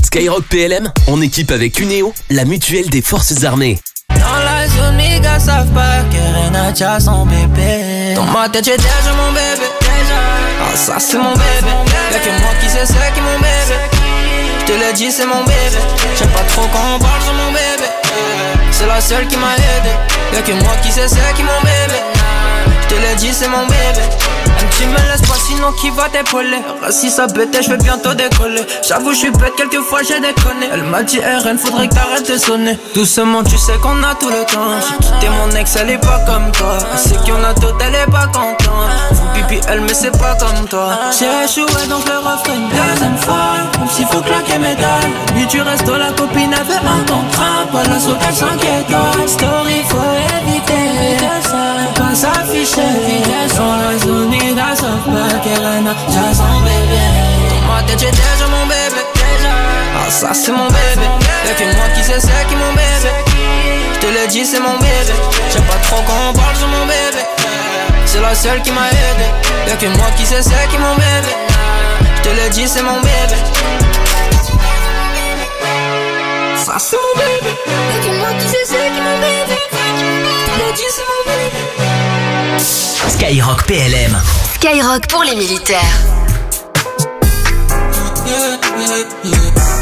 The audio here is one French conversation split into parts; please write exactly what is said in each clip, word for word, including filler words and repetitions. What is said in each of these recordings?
Skyrock P L M, en équipe avec Uneo, la mutuelle des forces armées. Dans la zone, les gars savent pas que Renacha son bébé. Dans ma tête, j'ai déjà mon bébé. Ah, ça c'est mon bébé. Y'a que moi qui sais c'est qui mon bébé. Je te l'ai dit, c'est mon bébé. J'aime pas trop quand on parle sur mon bébé. C'est la seule qui m'a aidé. Y'a que moi qui sais c'est qui mon bébé. Je te l'ai dit, c'est mon bébé. Un petit me laisse pas sinon qui va t'épauler. Si ça bête, je vais bientôt décoller. J'avoue, je suis bête, quelquefois j'ai déconné. Elle m'a dit R N, faudrait que t'arrêtes de sonner. Doucement, tu sais qu'on a tout le temps. J'ai quitté mon ex, elle est pas comme toi. C'est qu'il y en a d'autres, elle est pas contente. Faut pipi, elle, mais c'est pas comme toi. J'ai échoué, donc le refrain une deuxième fois. Comme s'il faut claquer mes dalles. Nuit du resto, la copine avait un contrat. Pas la sauter cinq étoiles. Story, faut éviter pas s'afficher. Dans la zone, les gars savent pas qu'elle a déjà son bébé. Dans ma tête, j'ai déjà mon bébé. Ah, ça c'est mon bébé. Y'a que moi qui sais c'est qui mon bébé. Je te l'ai dit, c'est mon bébé. J'aime pas trop quand on parle sur mon bébé. C'est la seule qui m'a aidé. Y'a que moi qui sais c'est qui mon bébé. Je te l'ai dit, c'est mon bébé. Ça c'est mon bébé. Y'a que moi qui sais c'est qui mon bébé. Je te l'ai dit, c'est mon bébé. Skyrock P L M. Skyrock pour les militaires. Yeah, yeah, yeah.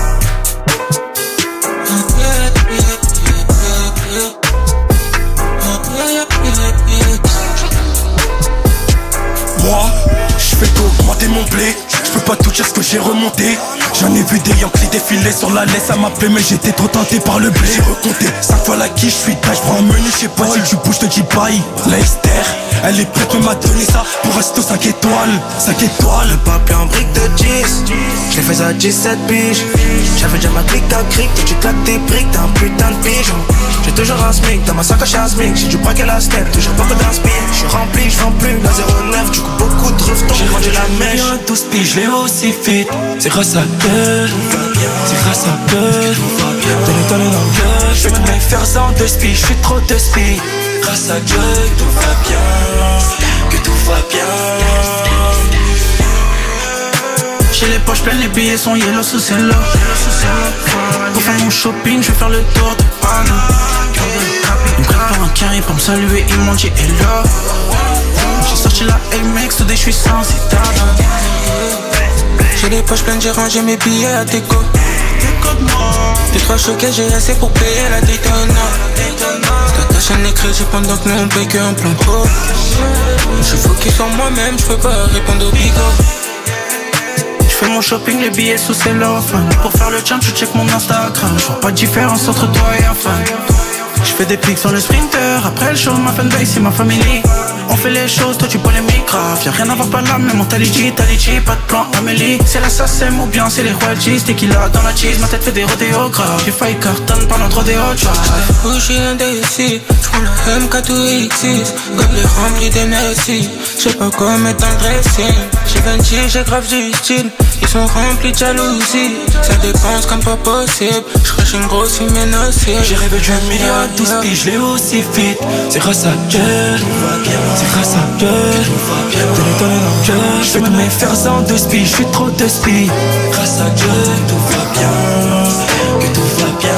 Moi, je fais qu'augmenter mon blé. Je peux pas tout dire ce que j'ai remonté. J'en ai vu des Yankees défiler sur la laisse à m'appeler, mais j'étais trop tenté par le blé. J'ai recompté cinq fois la quiche, je suis tâche, je prends un menu, je sais pas si tu bouges, je te dis bye. La Esther, elle est prête, mais m'a donné ça pour rester cinq étoiles, cinq étoiles. Le papier en brique de dix, je l'ai fait à dix-sept piges. J'avais déjà ma clique à cric, toi tu claques tes briques, t'es un putain de pigeon. J'ai toujours un smic, dans ma sacoche un smic. J'ai du braquet la step, toujours pas que d'inspire. Je suis rempli, je vends plus, la zéro neuf, du coup beaucoup de revtons. J'ai rendu la mèche. douze piges, je l'ai aussi fit. C'est grâce à Dieu, c'est grâce à Dieu. Donne-le, donne-le dans le gueule. Je vais tout me faire sans deux spies, je suis trop de spies. Grâce à Dieu, que tout va bien, que tout va bien. J'ai les poches pleines, les billets sont yellow sous cello. Pour faire mon shopping, je vais faire le tour de Paris. Ils me préparent un carré pour me saluer, ils m'ont dit hello. J'ai sorti la A-Max, today je suis sans citadin. J'ai les poches pleines, j'ai rangé mes billets à déco. Deux trois choquets, j'ai assez pour payer la Daytona. T'as ta chaîne les crédits pendant que nous on paye qu'un plan pro. Je suis focus sur moi-même, je peux pas répondre au bigot. Je fais mon shopping, les billets sous cellophane. Pour faire le champ, je check mon Instagram. Je vois pas de différence entre toi et un fan. Je fais des pics sur le sprinter. Après le show, ma fanbase c'est ma famille. On fait les choses, toi tu polémiques grave. Y'a rien à voir par là, mais mon talichi, talichi, pas de plan Amélie. C'est l'assassin ou bien c'est les royalties. T'es qu'il a dans la cheese, ma tête fait des rodéos graves. J'ai failli cartonne pendant trop des hot drive. J'suis un D S I, j'prends le M K deux X six. Gobelet rempli de merci. J'sais pas quoi mettre dans le dressing. J'ai vingt, j'ai grave du style. Ils sont remplis de jalousie. Ça dépense comme pas possible. J'crache une grosse fumée nocive. J'ai rêvé d'un million à douze piges, je l'ai aussi fit. C'est grâce à Dieu, c'est grâce à Dieu. Donne-le, donne-le dans le gueule. Je vais tout me faire sans deux spies, je suis trop de spies. Grâce à Dieu, tout va bien, que tout va bien.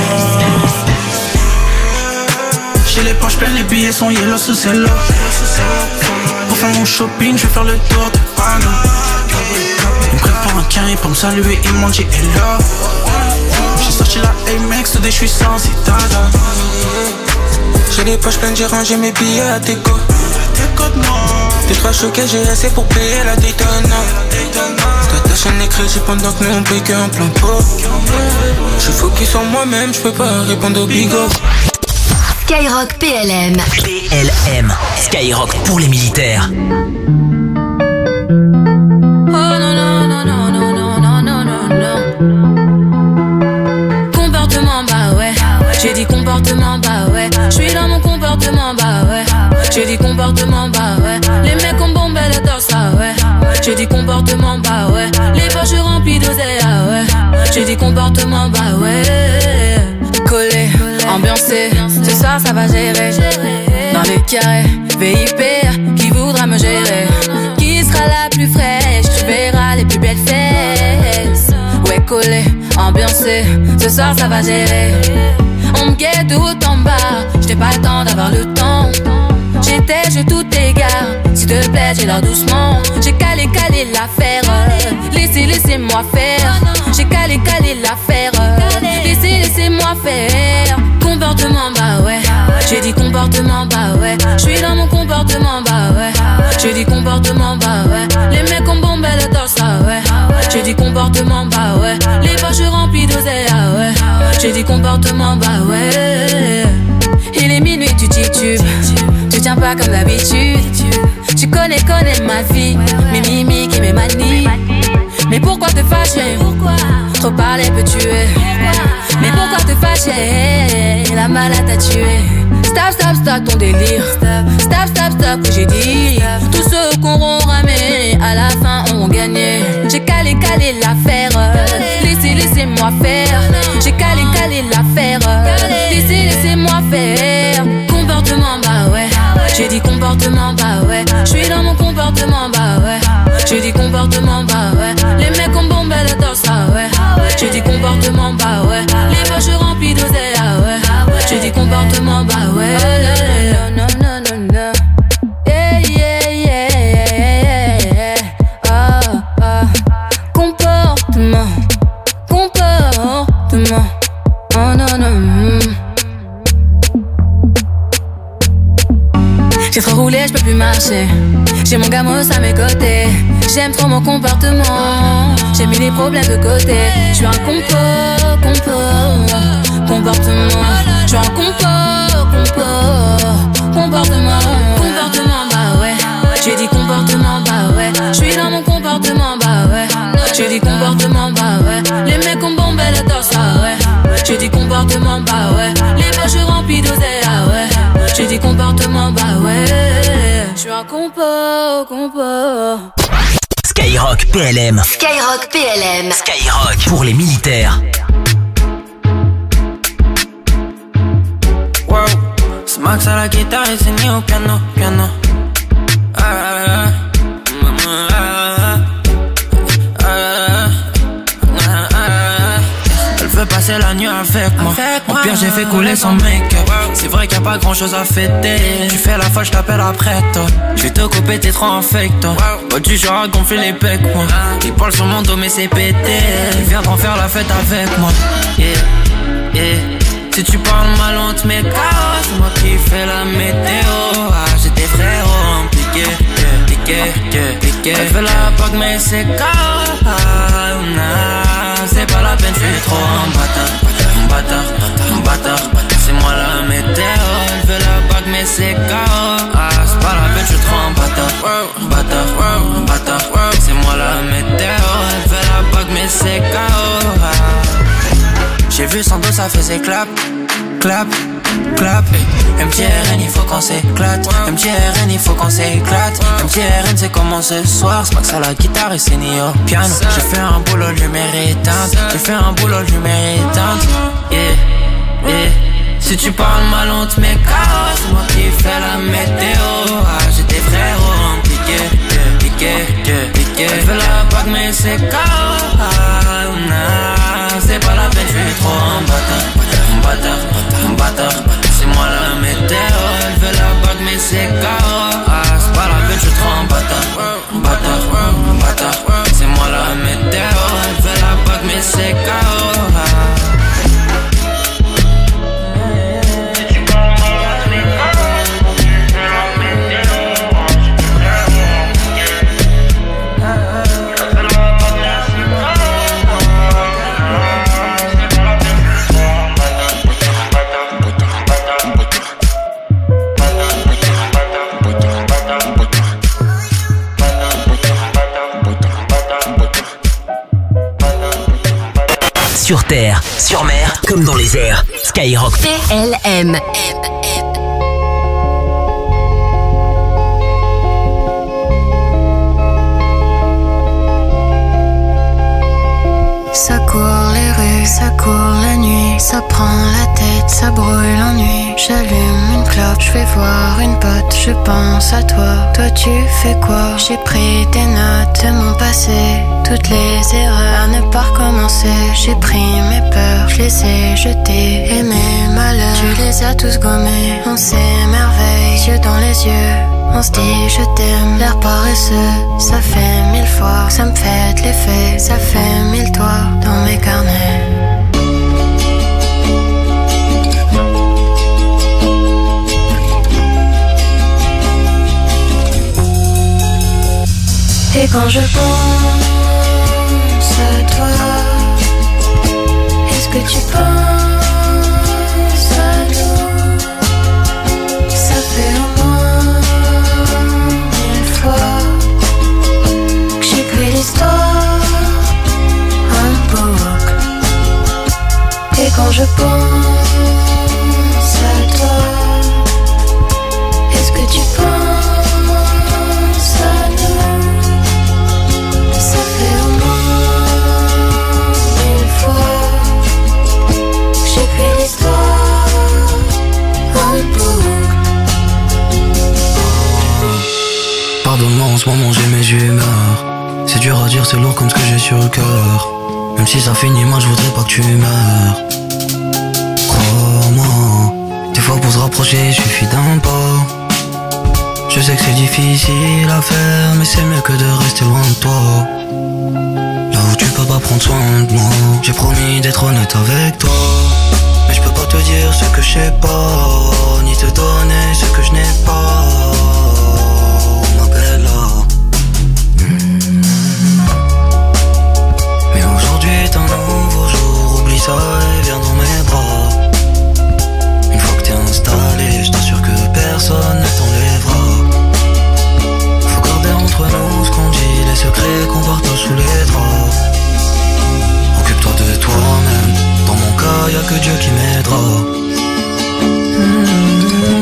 J'ai les poches pleines, les billets sont yellow sous cello. Pour faire mon shopping, je vais faire le tour de Paris. Ils me préparent un carré pour me saluer, ils m'ont dit hello. J'ai sorti la A-Max, today je suis sans citadin. J'ai les poches pleines, j'ai rangé mes billets à déco. Deux trois choquets, j'ai assez pour payer la Daytona. T'as ta chaîne les crédits pendant que nous on paye qu'un plan pro. Je suis focus sur moi-même, je peux pas répondre au bigot. Skyrock P L M. P L M. Skyrock pour les militaires. J'ai dit comportement, bah ouais. J'suis dans mon comportement, bah ouais. J'ai dit comportement, bah ouais. Les mecs ont bombé le torse, ah ouais. J'ai dit comportement, bah ouais. Les poches remplies d'oseille, ah ouais. J'ai dit comportement, bah ouais. Collé, ambiancé, ce soir ça va gérer. Dans les carrés, V I P, qui voudra me gérer? Qui sera la plus fraîche? Tu verras les plus belles fesses. Ouais, collé, ambiancé, ce soir ça va gérer. On me guette tout en bas, j'n'ai pas le temps d'avoir le temps. J'étais, je tout égare, s'il te plaît, j'ai l'air doucement. J'ai calé, calé l'affaire, laissez, laissez-moi faire. J'ai calé, calé l'affaire, laissez, laissez-moi faire. Comportement, bah ouais, j'ai dit comportement, bah ouais. J'suis dans mon comportement, bah ouais. J'ai dit comportement, bah ouais. Les mecs ont bombé le torse, ah ouais. J'ai dit comportement, bah ouais. Les poches remplies d'oseille, ah ouais. J'ai dit comportement, bah ouais. Il est minuit, tu titubes. Tu tiens pas comme d'habitude. Tu connais, connais ma vie, mes mimiques et mes manies. Mais pourquoi te fâcher? Trop parler peut tuer. Mais pourquoi te fâcher? La malade t'a tué. Stop, stop, stop ton délire. Stop, stop, stop que j'ai dit. Tous ceux qu'on auront ramé, à la fin ont gagné. J'ai calé, calé l'affaire. Laissez, laissez-moi faire. J'ai calé, calé l'affaire. Laissez, laissez-moi faire. Comportement, bah ouais. J'ai dit comportement, bah ouais. J'suis dans mon comportement, bah ouais. J'ai dit comportement, bah ouais. Les mecs ont bombé le torse, ah ouais. J'ai dit comportement, bah ouais. Les poches remplies d'oseille, ah ouais. J'ai dit comportement, bah ouais. Non, non, non, non. Yeah, yeah, yeah, yeah. Ah, ah. Comportement, comportement. Oh non, non. J'ai trop roulé, je peux plus marcher. J'ai mon gamos à mes côtés. J'aime trop mon comportement. J'ai mis les problèmes de côté. Je suis un compo, compo, comportement. Je suis un compo, compo, comportement. Comportement, bah ouais. J'ai dit comportement, bah ouais. Je suis dans mon comportement, bah ouais. J'ai dit comportement, bah ouais. Les mecs ont bombé le torse, ah ouais. J'ai dit comportement, bah ouais. Les poches remplies d'oseille, ah ouais. J'ai dit comportement, bah ouais. Je suis un compo, compo. Skyrock P L M. Skyrock P L M. Skyrock pour les militaires. Wow, c'est Max à la guitare et c'est Ni au piano, piano. Ah, ah, ah. Passer la nuit avec moi. Au pire j'ai fait couler son make-up. C'est vrai qu'il y a pas grand chose à fêter. Tu fais la folle, je t'appelle après toi. Je vais te couper, t'es trop infect toi. Moi tu genre à gonfler les pecs moi. Il parle sur mon dos mais c'est pété. Il viendront faire la fête avec moi. Yeah, yeah. Si tu parles mal on te met K O. C'est moi qui fais la météo. Ah j'ai des frérots impliqués. Piqué, piqué. Elle fait la bague mais c'est K O. Ah, nah, c'est pas la peine, je suis trop un bâtard. Un bâtard, un bâtard. C'est moi la météo. Elle veut la bague mais c'est K O. Ah c'est pas la peine, je suis trop un bâtard. Un bâtard, un bâtard. C'est moi la météo. Elle veut la bague mais c'est K O. Ah. J'ai vu son dos ça faisait clap, clap, clap. M T R N il faut qu'on s'éclate. M T R N il faut qu'on s'éclate. M T R N c'est comment ce soir. C'est Max à la guitare et c'est Ni au piano. J'ai fait un boulot lumière éteinte. J'ai fait un boulot lumière éteinte. Yeah, yeah. Si tu parles mal on te met K O. C'est moi qui fais la météo. Ah j'ai des frérots impliqués. Piqué, piqué. Elle veut la bague mais c'est K O. Ah nah, c'est pas la peine, je suis trop un bâtard. Un bâtard, un bâtard. C'est moi la météo. Elle veut la bague mais c'est K O. Ah c'est pas la peine, je suis trop un bâtard. Un bâtard, un bâtard. C'est moi la météo. Elle veut la bague mais c'est K O. Ah. Sur terre, sur mer, comme dans les airs. Skyrock P L M. Ça court les rues rue, ça court la nuit, ça prend la tête, ça brûle l'ennui. J'allume une clope, je vais voir une pote, je pense à toi. Toi tu fais quoi? J'ai pris des notes de mon passé, toutes les erreurs à ne pas recommencer. J'ai pris mes peurs, je les ai jetées, et mes malheurs, tu les as tous gommés. On s'émerveille, yeux dans les yeux, on se dit je t'aime. L'air paresseux, ça fait mille fois que ça me fait de l'effet, ça fait mille toits dans mes carnets. Et quand je pense à toi, est-ce que tu penses à nous? Ça fait au moins mille fois que j'écris l'histoire en boucle. Et quand je pense à toi, est-ce que tu penses à nous? Ça fait au moins mille fois que j'écris l'histoire en boucle. Pardonne-moi, en ce moment j'ai mes humeurs. C'est dur à dire, c'est lourd comme ce que j'ai sur le cœur. Même si ça finit mal, je voudrais pas que tu meurs. Crois-moi, des fois pour se rapprocher, il suffit d'un pas. Je sais que c'est difficile à faire, mais c'est mieux que de rester loin de toi. Là où tu peux pas prendre soin de moi. J'ai promis d'être honnête avec toi, mais je peux pas te dire ce que je sais pas, ni te donner ce que je n'ai pas. Ma bella. Mmh. Mais aujourd'hui est un nouveau jour, oublie ça et viens dans mes bras. Une fois que t'es installé, je t'assure que personne ne t'enlèvera. Faut garder entre nous ce qu'on dit, les secrets qu'on partage sous les draps. Occupe-toi de toi-même, dans mon cas y'a que Dieu qui m'aidera. Mmh.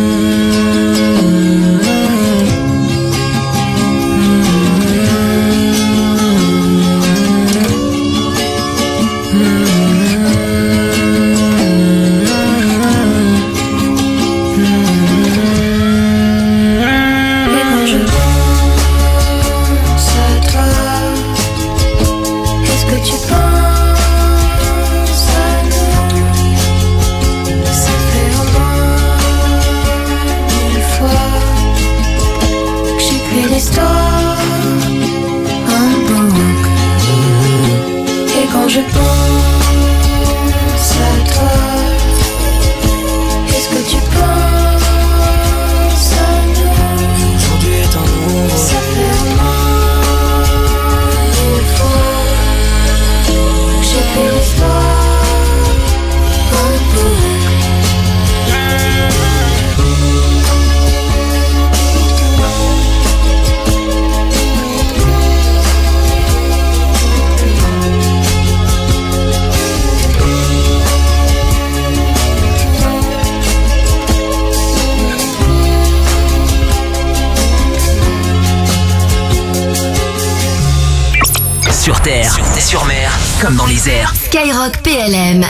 Je pense à toi. Est-ce que tu penses à nous? Aujourd'hui est un nouveau Ça fait au moins mille fois que j'ai fait l'histoire en boucle. Sur terre, sur mer, comme dans les airs. Skyrock P L M.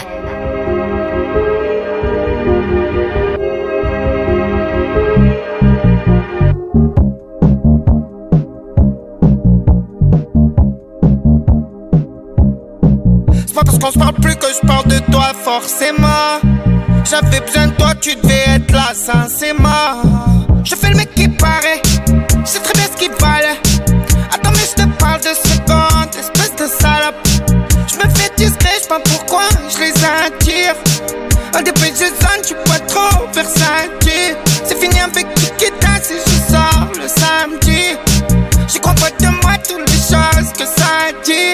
C'est pas parce qu'on se parle plus que je parle de toi forcément. J'avais besoin de toi, tu devais être là, sincèrement. Je fais le mec qui paraît, je sais très bien ce qu'il valait. Attends mais je te parle de secondes, espèce de salope. Je me fais discret, je sais pas pourquoi je les attire. Un des plus jeunes, tu pas trop versatile. C'est fini avec Kikita si je sors le samedi. J'y crois pas de moi toutes les choses que ça dit.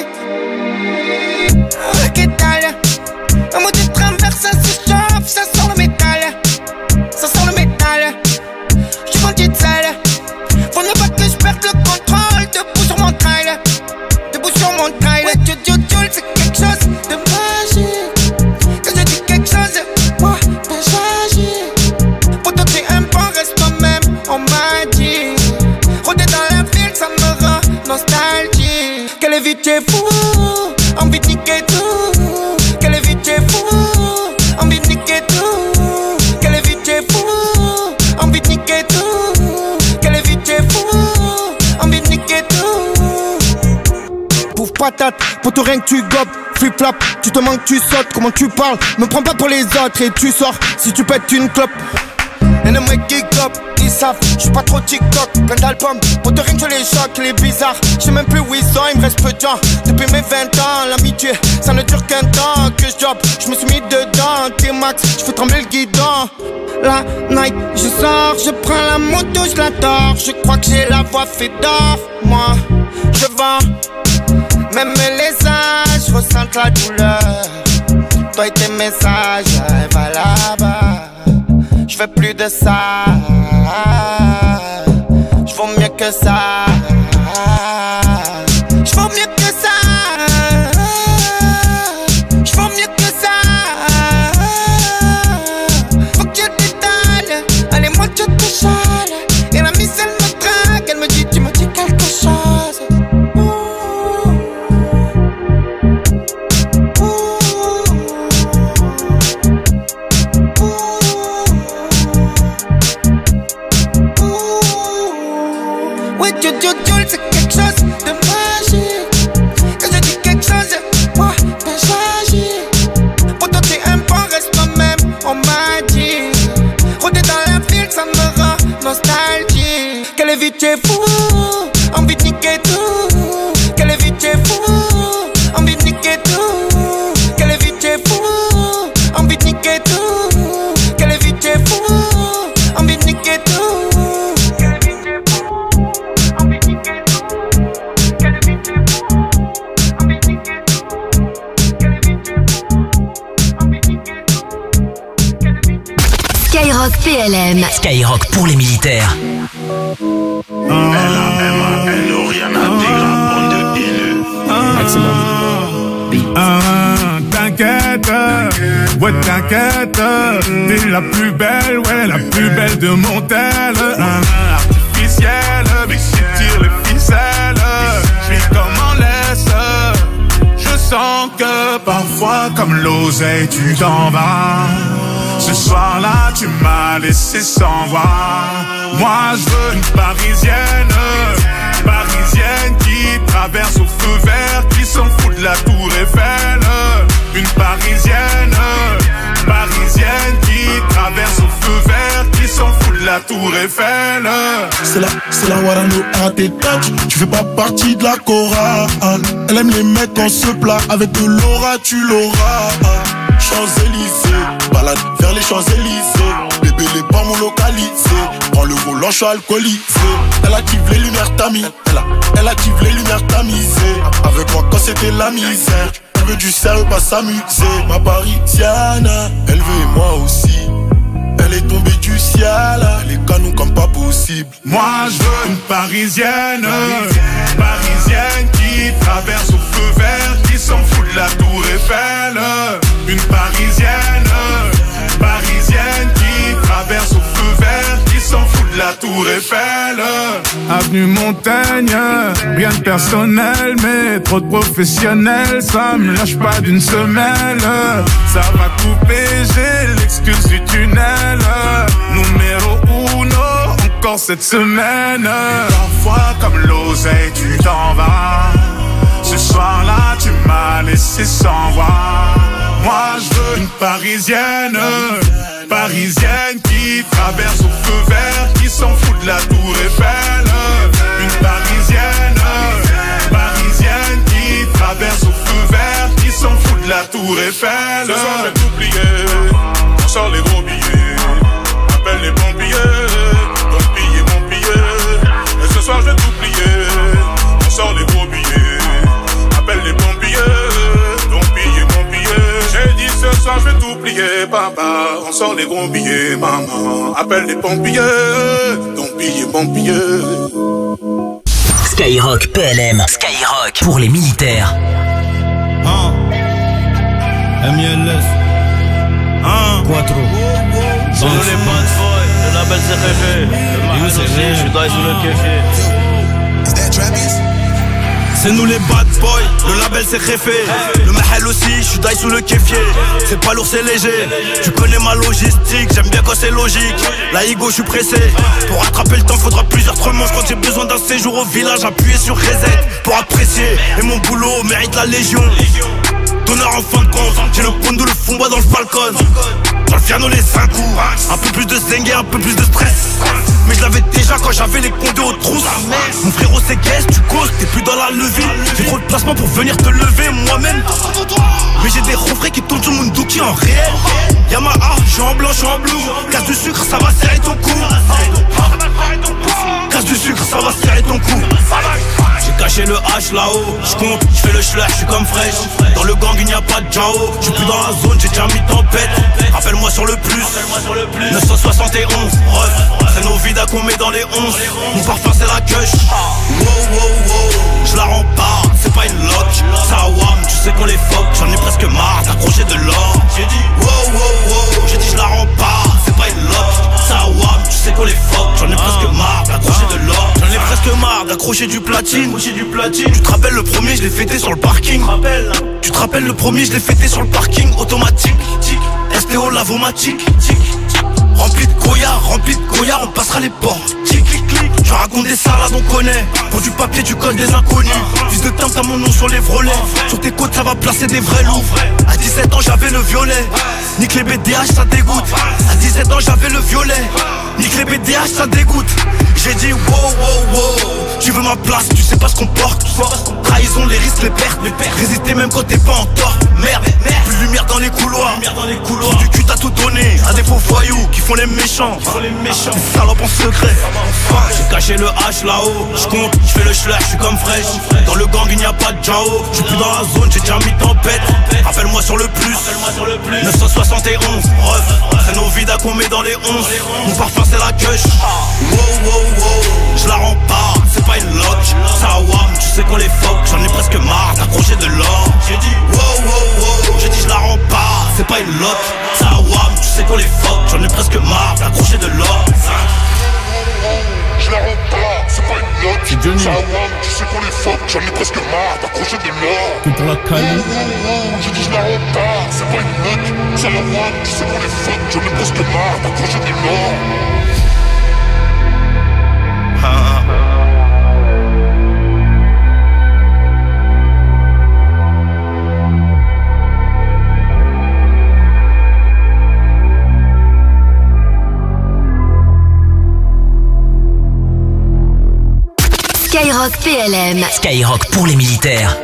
Ok t'as un mot de travers, ça se chauffe, ça sent le métal. Ça sent le métal. J'suis vendu de sale. Faut ne pas que je perde le contrôle. Debout sur mon trail, debout sur mon trail. Ouais, tu tu tu c'est quelque chose de magique. Quand je dis quelque chose, moi, ben j'agis. Pour toi t'es un bon, reste toi-même, on m'a dit. Rôder dans la ville, ça me rend nostalgique. Quelle vie t'es fou, envie de niquer tout. Quelle vie patate. Pour tout rien que tu gobes, flip-flap, tu te manques, tu sautes. Comment tu parles, me prends pas pour les autres. Et tu sors si tu pètes une clope. Et les mecs geek up, ils savent, j'suis pas trop TikTok. Plein d'albums, pour te rien que je les choque, les bizarres. J'sais même plus où ils sont, il me reste peu de gens. Depuis mes vingt ans, l'amitié, ça ne dure qu'un temps. Que je job, j'me suis mis dedans. T-Max, j'fais trembler le guidon. La night, je sors, je prends la moto, je la dors. Je crois que j'ai la voix fait d'or. Moi, je vends, même les âges ressentent la douleur. Toi et tes messages, va là-bas. Je veux plus de ça. Je vaux mieux que ça. Je vaux mieux que ça. Je vaux mieux que ça. Faut que je t'étale. Allez, moi je te chale. Et la mise elle me traque. Elle me dit, tu me dis quelque chose. C'est quelque chose de magique. Quand je dis quelque chose, moi, ben j'agis. Pour toi t'es un bon, reste toi-même, on m'a dit. Rôder dans la ville, ça me rend nostalgique. Quelle vie t'es fou, envie de niquer tout. Quelle vie t'es fou, envie de niquer tout. Quelle vie t'es fou, envie de niquer tout. Quelle vie t'es fou, envie de niquer tout. Skyrock P L M. Skyrock pour les militaires. Elle a, elle m'a, elle n'a rien à dire, la bande de haineux. Excellent. Ah, t'inquiète, ouais t'inquiète, t'es la plus belle, ouais la plus belle de mon tel. Ah, artificielle, mais si tire les ficelles, j'suis comme en laisse. Je sens que parfois comme l'oseille tu t'en vas. Ce soir-là, tu m'as laissé sans voix. Moi, je veux une parisienne, parisienne qui traverse au feu vert, qui s'en fout de la tour Eiffel. Une parisienne, parisienne qui traverse au feu vert, qui s'en fout de la tour Eiffel. C'est la, c'est la Warano à tes touch. Tu fais pas partie de la chorale. Elle aime les mecs en se plat. Avec de l'aura, tu l'auras. Champs-Élysées, balade vers les Champs-Élysées. Bébé, les pas mon localisé. Prends le volant, je suis alcoolisé. Elle active les lumières tamisées. Elle, elle active les lumières tamisées. Avec moi quand c'était la misère. Elle veut du sérieux, pas s'amuser. Ma parisienne, elle veut et moi aussi. Elle est tombée du ciel, les canons comme pas possible. Moi je veux une parisienne, parisienne, parisienne qui traverse au feu vert, qui s'en fout de la tour Eiffel. Une parisienne, parisienne qui traverse au feu vert, qui s'en fout de la tour Eiffel. Avenue Montaigne, rien de personnel, mais trop de professionnels, ça me lâche pas d'une semelle. Ça va couper, j'ai l'excuse du tunnel. Numéro uno, encore cette semaine. Parfois comme l'oseille, tu t'en vas. Ce soir-là, tu m'as laissé sans voix. Moi, je veux une parisienne, parisienne qui traverse au feu vert, qui s'en fout de la tour Eiffel. Une parisienne, parisienne qui traverse au feu vert, qui s'en fout de la tour Eiffel. Ce soir, je vais t'oublier, on sort les gros billets. Appelle les pompiers, donc piller mon billet. Et ce soir, je vais t'oublier, on sort les gros billets. Appelle les pompiers, donc piller mon billet. J'ai dit ce soir, je vais t'oublier, papa. On sort les gros billets, maman. Appelle les pompiers, donc piller mon billet. Skyrock P L M. Skyrock pour les militaires. Ah. M I L S. Ah. Quattro. Sur les bad boys, le label C F F. Le Mahan aussi, je suis dans le café. C'est nous les bad boys, le label c'est réfé. Le mahel aussi, je suis d'ail sous le kéfier. C'est pas lourd, c'est léger. Tu connais ma logistique, j'aime bien quand c'est logique. La Igo, je suis pressé. Pour rattraper le temps, faudra plusieurs tremanches. Quand j'ai besoin d'un séjour au village, appuyer sur reset pour apprécier. Et mon boulot mérite la légion. Donneur en fin de compte, j'ai le pondo, le fond bois dans le Falcon. Dans le piano les cinq coups. Un peu plus de zengue, un peu plus de stress. Mais je l'avais déjà quand j'avais les condés aux trousses. Mon frérot c'est guest, tu causes, t'es plus dans la levée. J'ai trop de placement pour venir te lever moi-même. Mais j'ai des refrains qui tournent sur mon dookie en réel. Yamaha, je suis en blanc, je suis en bleu. Casse du sucre, ça va serrer ton cou. Casse du sucre, ça va serrer ton cou. J'ai caché le H là-haut, j'compte, j'fais le schler, j'suis comme fraîche. Dans le gang il n'y a pas de Jao. J'suis plus dans la zone, j'ai déjà mis tempête. Rappelle-moi sur le plus, neuf cent soixante et onze. Ref, c'est nos vidas qu'on met dans les onze. Mon parfum c'est la queuche. Wow wow wow, j'la rends pas, c'est pas une lock. Ça wam, tu sais qu'on les fuck. J'en ai presque marre d'accrocher de l'or. J'ai dit wow wow wow, j'ai dit j'la rends pas, c'est pas une lock. Ça wam, tu sais qu'on les fuck. J'en ai presque marre d'accrocher de l'or. J'en ai presque marre d'accrocher du platine. Du platine. Tu te rappelles le premier, je l'ai fêté sur le parking. Tu te rappelles le premier, je l'ai fêté sur le parking automatique. S T O lavomatique. Rempli de Goya, rempli de Goya, on passera les portes. Tic, clic, clic. Je raconte des salades, on connaît. Pour du papier, tu colles des inconnus. Fils de temps, t'as mon nom sur les vrolets. Sur tes côtes, ça va placer des vrais loups. À dix-sept ans, j'avais le violet. Nique les B D H, ça dégoûte. À dix-sept ans, j'avais le violet. Nique les B D H, ça dégoûte. J'ai dit wow, wow, wow. Tu veux ma place, tu sais pas ce qu'on porte. Trahison, les risques, les pertes. Résister même quand t'es pas en tort. Merde, merde. Plus de lumière dans les couloirs. Trou du cul, t'as tout donné. À des faux voyous qui font les méchants. Des salopes en secret. J'ai caché le H là-haut. J'compte, j'fais le schler, j'suis comme fraîche. Dans le gang, il n'y a pas de Jao. J'suis plus dans la zone, j'ai déjà mis tempête. Rappelle-moi sur le plus, neuf cent soixante et onze. Ref, c'est nos vidas qu'on met dans les onze. Mon parfum c'est la queuche. Wow, wow, wow, j'la rends pas, c'est pas une lock. Ça wam, tu sais qu'on les fuck. J'en ai presque marre d'accrocher de l'or. J'ai dit wow, wow, wow, j'ai dit j'la rends pas, c'est pas une lock. Ça wam, tu sais qu'on les fuck. J'en ai presque marre d'accrocher de l'or. Je la rends pas, c'est pas une lock. C'est Johnny. Ça wam, tu sais qu'on les fuck. J'en ai presque marre d'accrocher de l'or. Tout pour la Cali. J'ai dit je la rends pas, c'est pas une lock. Ça wam, tu sais qu'on les fuck. J'en ai presque marre d'accrocher de l'or. Ah. Skyrock P L M. Skyrock pour les militaires.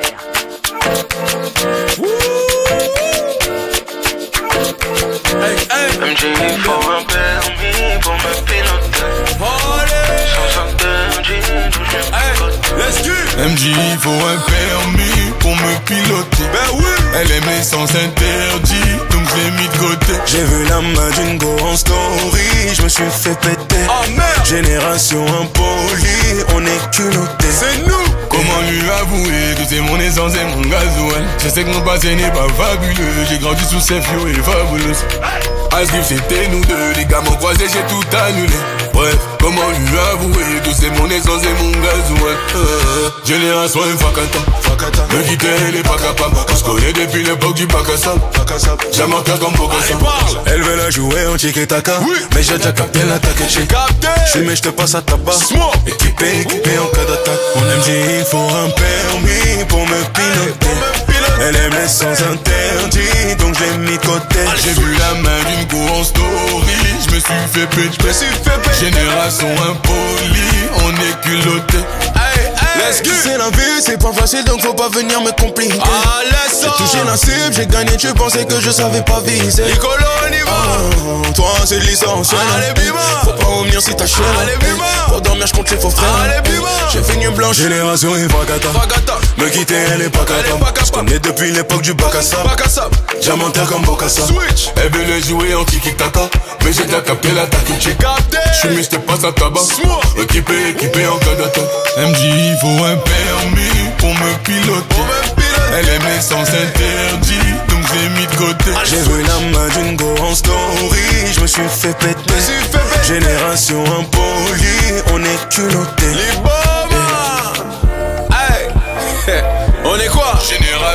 Hey, hey. M J faut un permis pour me piloter. Sans interdit, toujours hey. Let's go. M J faut un permis pour me piloter. Ben oui. Elle aimait sans interdit, donc je l'ai mis de côté. J'ai vu la main d'une go en story, je me suis fait péter. Oh merde. Génération impolie, on est culotté. C'est nous. Comment lui avouer que c'est mon essence et mon gasoil. Je sais que mon passé n'est pas fabuleux. J'ai grandi sous ces fio et fabuleux. À ce c'était nous deux, les gars m'ont croisé, j'ai tout annulé. Bref, comment lui avouer que c'est mon essence et mon gasoil. euh, Génération Fakata, me quitter elle est pas capable. On se connaît depuis l'époque du bac à sable. J'aime un cas comme Bokassa. Elle veut la jouer en tiki-taka, oui. Mais j'ai déjà capté l'attaque. J'ai capté. J'suis mais j'te passe à tabac. Équipé, équipé en cas d'attaque. Mon M J il faut un permis pour me piloter. Elle aime les sans interdit, donc je l'ai mis de côté. J'ai vu la main d'une go en story, je me suis fait péter. Génération impolie, on est culotté. Laisse c'est la vie, c'est pas facile donc faut pas venir me compliquer. Ah, laisse ça. J'ai touché la cible, j'ai gagné, tu pensais que je savais pas viser. Nicolo, on y va. Oh, toi c'est licencié. Allez, bima. Faut pas revenir si t'as chier. Allez, bima. Pour dormir, je compte les faux frères. Allez, bima. J'ai fait une blanche. Génération et Fakata. Fakata. Me quitter, elle est pas capable. Je connais depuis l'époque du bac à sable. Bac à sable. Diamantaire comme Bokassa. Switch. Elle veut le jouer en tiki-taka, mais j'ai déjà capté l'attaque. J'ai capté. J'suis mais j'te passe à tabac. Équipé, équipé en cas d'attaque. M J il faut un permis pour me piloter. Elle aimait sans interdit, donc j'ai mis de côté. J'ai vu la main d'une go en story, je me suis fait péter. Génération impolie, on est culotté. Les bombes. Hey.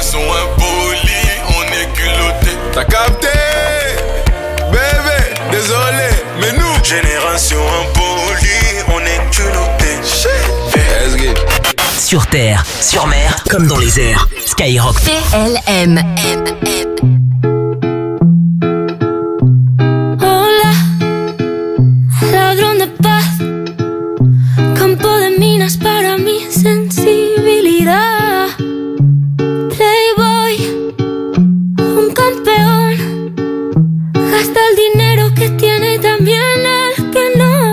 Génération impolie, on est culotté. T'as capté? Bébé, désolé, mais nous, génération impolie, on est culotté. Let's get. Sur terre, sur mer, comme dans les airs. Skyrock P L M. Hola, ladrón de paz, campo de minas para mi sensibilidad. Playboy, un campeón, gasta el dinero que tiene y también el que no.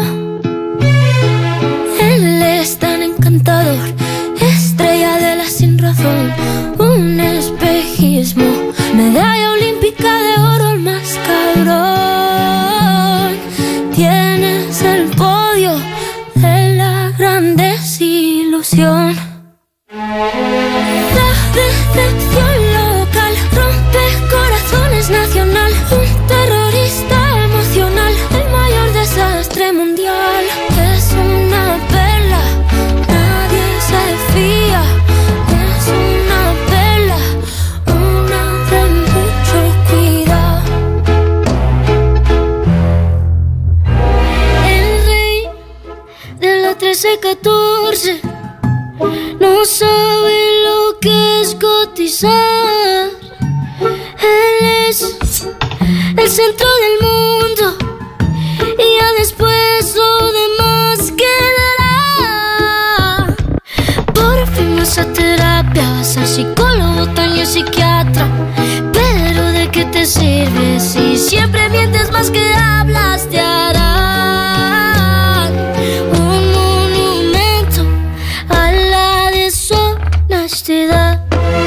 Él es tan encantador, estrella de la sin razón, un espejismo, medalla olímpica de oro, el más cabrón. Tienes el podio de la gran desilusión. La decepción local rompe corazones nacional, un terrorista emocional, el mayor desastre mundial. Es una perla, nadie se fía. Es una perla, una de mucho cuidado. El rey de la trece catorce no sabe lo que es cotizar. Él es el centro del mundo y ya después lo demás quedará. Por fin vas a terapia, vas al psicólogo, taño psiquiatra. Pero ¿de qué te sirve si siempre mientes más que hablas? Te harán un monumento a la deshonestidad.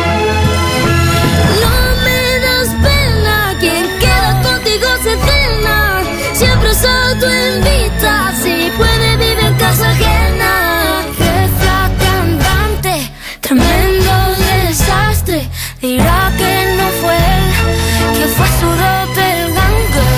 No me das pena, quien queda contigo se cena. Siempre se autoinvita, si puede vive en casa ajena. Jefa cantante, tremendo desastre. Dirá que no fue él, que fue su doppelganger.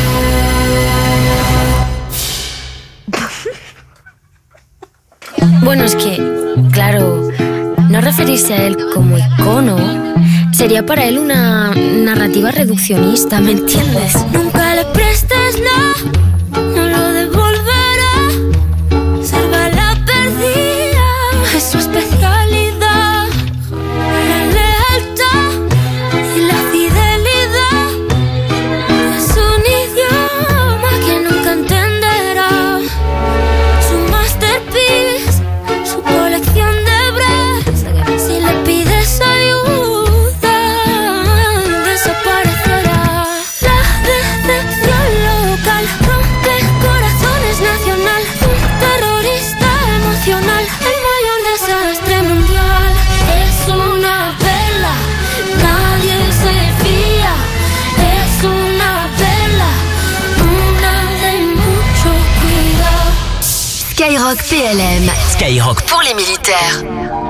Bueno, es que, claro, no referirse a él como icono sería para él una narrativa reduccionista, ¿me entiendes? Nunca le prestes nada, no lo devolverá. Salva la perdida, es su especialidad. La lealtad y la fidelidad es un idioma que nunca entenderá. Su masterpiece, su colección de breves. Si le pides ayuda, desaparecerá. La decepción local rompe corazones nacional, un terrorista emocional, el mayor desastre mundial. Es una perla, nadie se fía. Es una perla, una de mucho cuidado. Skyrock P L M. Skyrock Pour les militaires.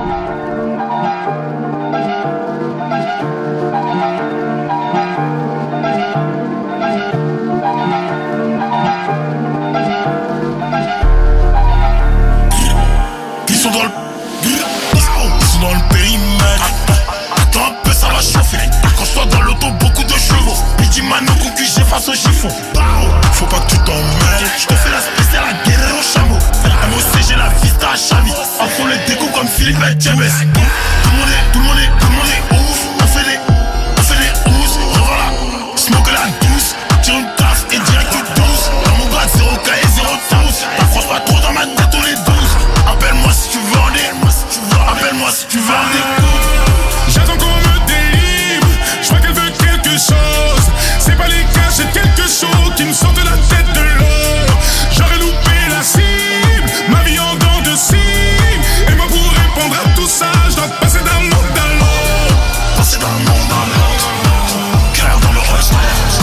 Ils sont dans le. Ils sont dans le périmètre. Attends un peu, ça va chauffer. Quand je sois dans l'auto, beaucoup de chevaux. Midi Mano, concu, j'ai face au chiffon. Faut pas que tu t'en mêles. Je te fais la spéciale à guerrier au chameau. M O C, j'ai la vista à Chavi. En fond, les découpes comme Philippe et James. Tout le monde est, tout le monde est, tout le monde est ouf. On fait les, on fait les housses. Revoilà, smoke la douce. Tire une tasse et direct tu douce. Dans mon grade, zéro K et zéro douze. T'approches pas trop dans ma tête, on est douze. Appelle-moi si tu veux en des. Appelle-moi si tu veux en des. J'attends qu'on me délivre, je vois qu'elle veut quelque chose. C'est pas les cachets de quelque chose qui me sortent de la tête de l'eau. J'aurais loupé la cible, ma vie en dents de cible. Et moi pour répondre à tout ça, je dois passer d'un monde à l'autre. Passer d'un monde à l'autre. Cœur dans le reste.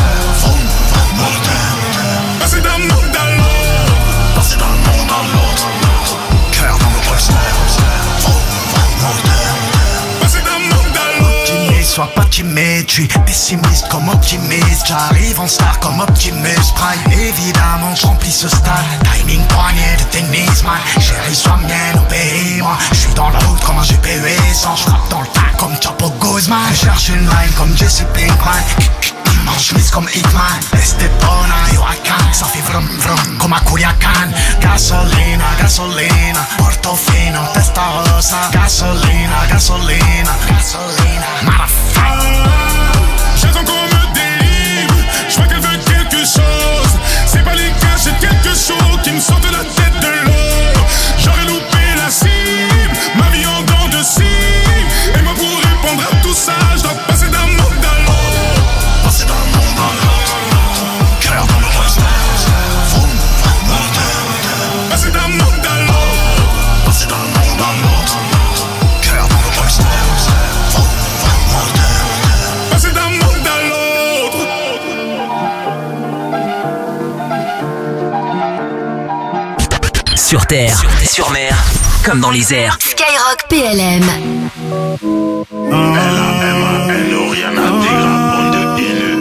Passer d'un monde à l'autre. Passer d'un monde à l'autre. Cœur dans le reste. Passer d'un monde à l'autre. sois pas timide, je suis pessimiste comme optimiste. J'arrive en star comme Optimus Prime. Évidemment, je remplis ce stade. Timing poignet de tennis, man. Chérie, sois mienne, obéis-moi. Je suis dans la route comme un G P U sans. Je frappe dans le tas comme Chapo Guzman. Je cherche une line comme Jesse Pinkman. Immense chemise comme Hitman. Estepona, Huracan. Ça fait vrum vrum comme à Culiacan. Gasolina, gasolina. Portofino, Testarossa. Gasolina, gasolina, gasolina. Motherfucker. J'attends qu'on me délivre. Je vois qu'elle veut quelque chose. C'est pas les gars, j'ai quelque chose qui me sort de la tête de l'eau. J'aurais loupé la cible. Ma vie en dents de scie. Et moi pour répondre à tout ça, je dois passer d'un monde à l'autre. Passer d'un monde à l'autre. Cœur dans le reste. Passer d'un monde à l'autre. Passer d'un monde à l'autre. Cœur dans le reste. Passer d'un monde à l'autre. Sur terre, sur, sur mer, comme dans les airs. Skyrock P L M. Elle a elle n'a rien à dire, bande de haineux.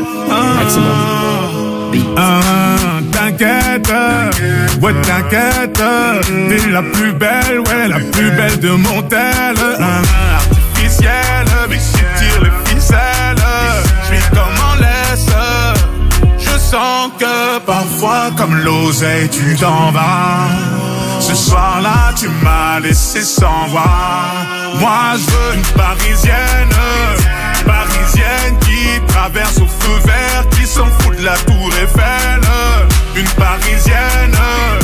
Maximum. Ah, t'inquiète, ouais t'inquiète. T'es la plus belle, ouais la plus belle de mon tel. Ah, artificielle, mais si tire les ficelles, j'suis comme en laisse. Je sens que parfois comme l'oseille tu t'en vas. Ce soir-là, tu m'as laissé sans voix. Moi, je veux une parisienne, parisienne qui traverse au feu vert, qui s'en fout de la tour Eiffel. Une parisienne,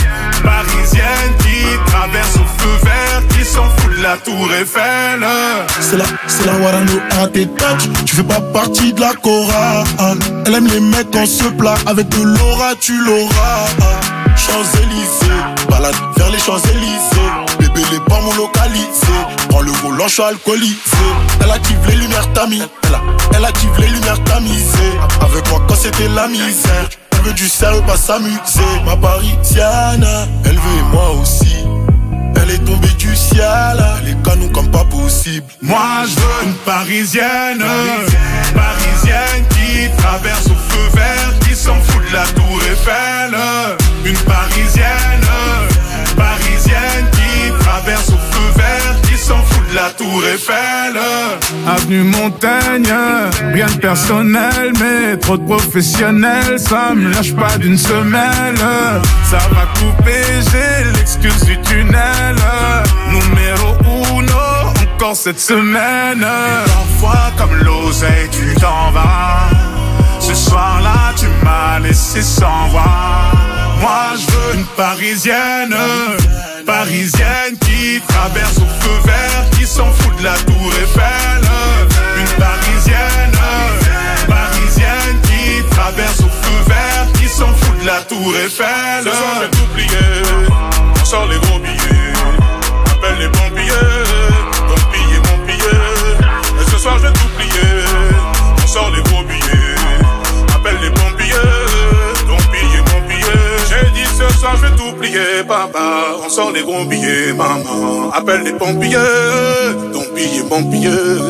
parisienne qui traverse au feu vert, qui s'en fout de la tour Eiffel. C'est la, c'est la Warano à tes touch. Tu fais pas partie de la chorale. Elle aime les mecs en se plat. Avec de l'aura, tu l'auras. Champs-Élysées, balade vers les Champs-Élysées. Bébé, les pas mon localisé. Prends le volant, je suis alcoolisé. Elle active les lumières tamisées. Elle, a- elle active les lumières tamisées. Avec moi quand c'était la misère. Elle veut du sérieux, pas s'amuser. Ma parisienne, elle veut et moi aussi. Elle est tombée du ciel, elle est canon comme pas possible. Moi je veux une parisienne, parisienne qui traverse au feu vert, qui s'en fout de la tour Eiffel. Une parisienne, parisienne qui traverse au feu vert, qui s'en fout de la tour Eiffel. Avenue Montaigne, rien de personnel, mais trop de professionnels, ça me lâche pas d'une semelle. Ça va couper, j'ai l'excuse du tunnel. Numéro uno, encore cette semaine. Parfois comme l'oseille, tu t'en vas. Ce soir-là, tu m'as laissé sans voix. Moi, je veux une parisienne, parisienne qui traverse au feu vert, qui s'en fout de la tour Eiffel. Une parisienne, parisienne qui traverse au feu vert, qui s'en fout de la tour Eiffel. Ce soir, je vais t'oublier, on sort les gros billets, appelle les pompiers, ton billet, mon billet. Et ce soir, je vais t'oublier, on sort les gros billets, appelle les pompiers, ton billet, mon billet. J'ai dit ce soir, je vais t'oublier, papa, on sort les gros billets, maman, appelle les pompiers, ton billet, mon billet.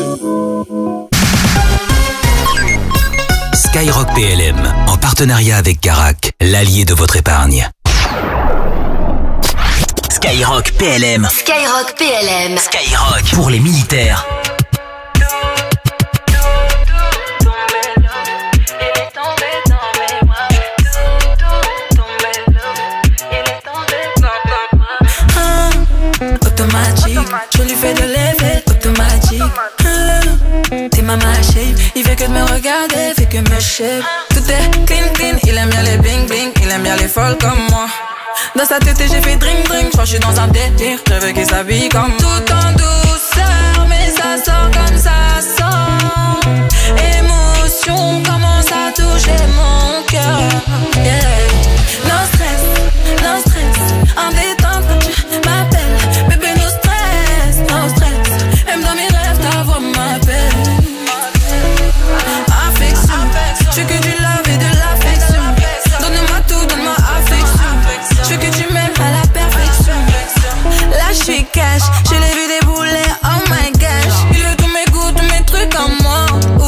Skyrock P L M, en partenariat avec Carac, l'allié de votre épargne. Skyrock P L M. Skyrock P L M. Skyrock pour les militaires. Automatique, je lui fais de l'effet automatique. Hum, T'es ma shape, il fait que de me regarder, fait que me shape. Tout est clean clean, il aime bien les bling bling, il aime bien les folles comme moi. Dans sa tête j'ai fait drink drink, j'crois que je suis dans un délire, je veux qu'il s'habille comme moi. Tout en douceur, mais ça sort comme ça sort. Émotion commence à toucher mon cœur. Yeah. No stress, no stress, en détente quand tu m'appelles. Bébé no stress, no stress, même dans mes rêves ta voix m'appelle. Affection, je veux que du love et de l'affection. Donne-moi tout, donne-moi affection. Je veux que tu m'aimes à la perfection. Là je suis cash, je l'ai vu débouler, oh my gosh. Il veut tous mes goûts, tous mes trucs en moi.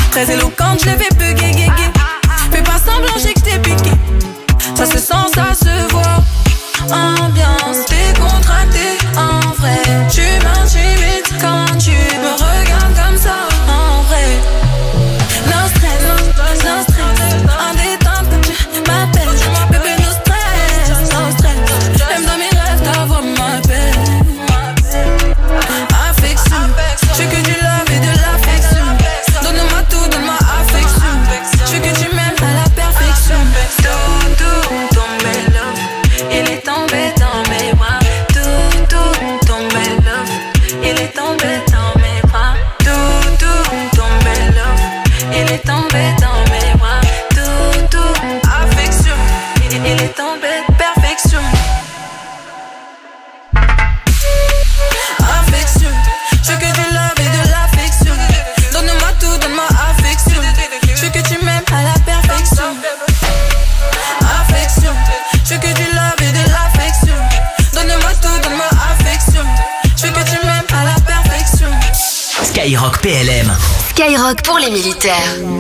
Très éloquente, je l'ai fait plus gay, gay, gay. Fais pas semblant, j'ai que t'es piqué. Ça se sent, ça se voit. Ambiance décontractée, en vrai. Tu m'intimides quand tu me regardes comme ça, en vrai. No stress, no stress. En détente quand tu m'appelles. Bébé, no stress, no stress. Même dans mes rêves, ta voix m'appelle. Affection, je veux que du love et de l'affection. Donne-moi tout, donne-moi affection. Je veux que tu m'aimes à la perfection. Tout, tout, tombé love. Il est tombé dans mes bras. Tout, tout, tombé love. Il est tombé dans mes bras. Tout, tout, tombé love. Il est tombé dans mes bras. Tout, tout, affection. Il est tombé perfection. Affection, je veux que du love et de l'affection. Donne-moi tout, donne-moi affection. Je veux que tu m'aimes à la perfection. Affection, je veux que du love et de l'affection. Donne-moi tout, donne-moi affection. Je veux que tu m'aimes à la perfection. Skyrock P L M. Skyrock pour les militaires.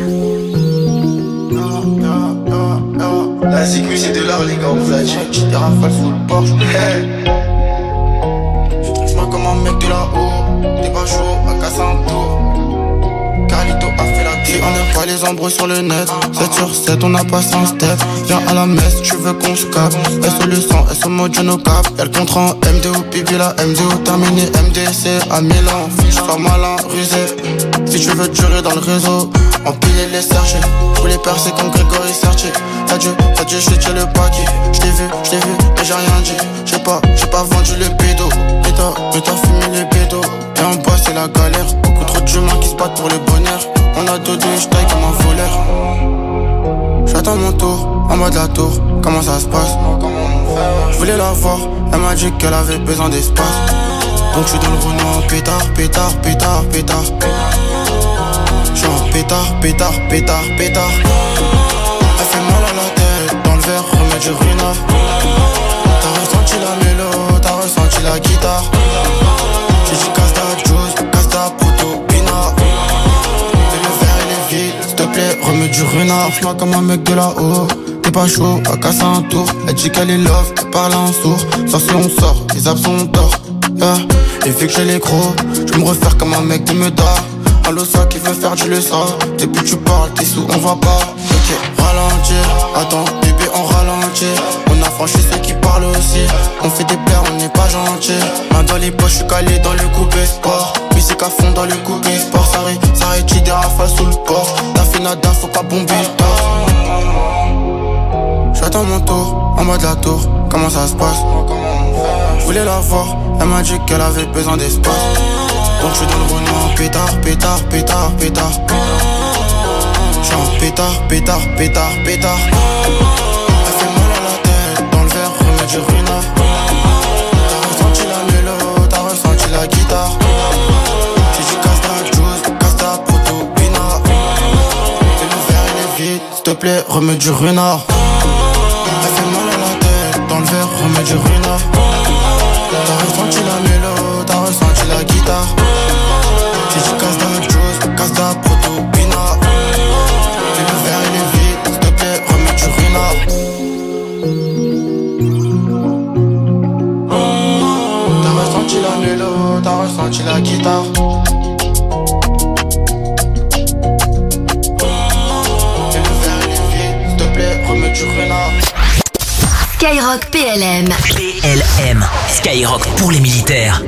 La sécu c'est de l'art les gars, on flat check, j'ai des rafales full Porsche. Hey. J'trouve-moi comme un mec de là-haut. T'es pas chaud, à casser un tour. Carlito a fait la guerre. On n'aime pas les embrouilles sur le net. sept sur sept, on a passé un step. Viens à la messe, tu veux qu'on se capte. S O le sang, S O mode no cap. Y'a le contrat en M D O, pipi la M D O terminé. M D C à Milan, fiche pas malin, rusé. Si tu veux durer dans le réseau, empiler les sergés. Pour les percer comme Grégory Sertier. T'as Dieu, t'as Dieu, j'ai tué le paquet. J't'ai vu, j't'ai vu, mais j'ai rien dit. J'ai pas, j'ai pas vendu le bédo. Mais t'as, mais t'as fumé les bédos. Et en bas c'est la galère. Beaucoup trop d'humains qui se battent pour le bonheur. On a deux deux, j'taille comme un voleur. J'attends mon tour, en bas de la tour. Comment ça se passe? Je voulais la voir, elle m'a dit qu'elle avait besoin d'espace. Donc je suis dans le Renault, pétard, pétard, pétard, pétard. J'suis en pétard, pétard, pétard, pétard. Elle fait mal à la tête, dans le verre, remets du ruinard. T'as ressenti la mélo, t'as ressenti la guitare. J'ai dit casse ta juice, casse ta proto, pina. Et le verre il est vide, s'il te plaît, remets du ruinard. J'm'en comme un mec de là-haut. T'es pas chaud, à casser un tour. Elle dit qu'elle est love, elle parle en sourd. Sans si on sort, les absents ont tort. Yeah. Et vu que j'ai les crocs, je vais me refaire comme un mec de Meda. Un losa qui veut faire du leçon. Depuis tu parles, t'es sous, on va pas. Ok, ralentir, attends, bébé on ralentit. On a franchi ceux qui parlent aussi. On fait des plaies, on n'est pas gentil. Main dans les poches, je suis calé dans le coupé sport. Musique à fond dans le coupé sport. Ça arrête, ça arrête, des rafales sous le port. T'as fait nada, faut pas bomber le torse. J'attends mon tour, en bas de la tour. Comment ça se passe? Je voulais la voir, elle m'a dit qu'elle avait besoin d'espace. Donc je suis dans le Renault, pétard, pétard, pétard, pétard. J'suis en pétard, pétard, pétard, pétard. Elle fait mal à la tête, dans le verre, remets du ruinard. T'as ressenti la mélo, t'as ressenti la guitare. J'ai dit casse ta juice, casse ta proto, pina. Et le verre il est vide, s'il te plaît, remets du ruinard. Elle fait mal à la tête, dans le verre, remets du ruinard. T'as ressenti la mélo, t'as ressenti la guitare. J'ai dit casse ta juice, casse ta proto, pina. Et le verre il est vide, s'il te plaît, remets du ruinard. T'as ressenti la mélo, t'as ressenti la guitare. Et le verre il est vide, s'il te plaît, remets du ruinard. Skyrock P L M. P L M. Skyrock pour les militaires.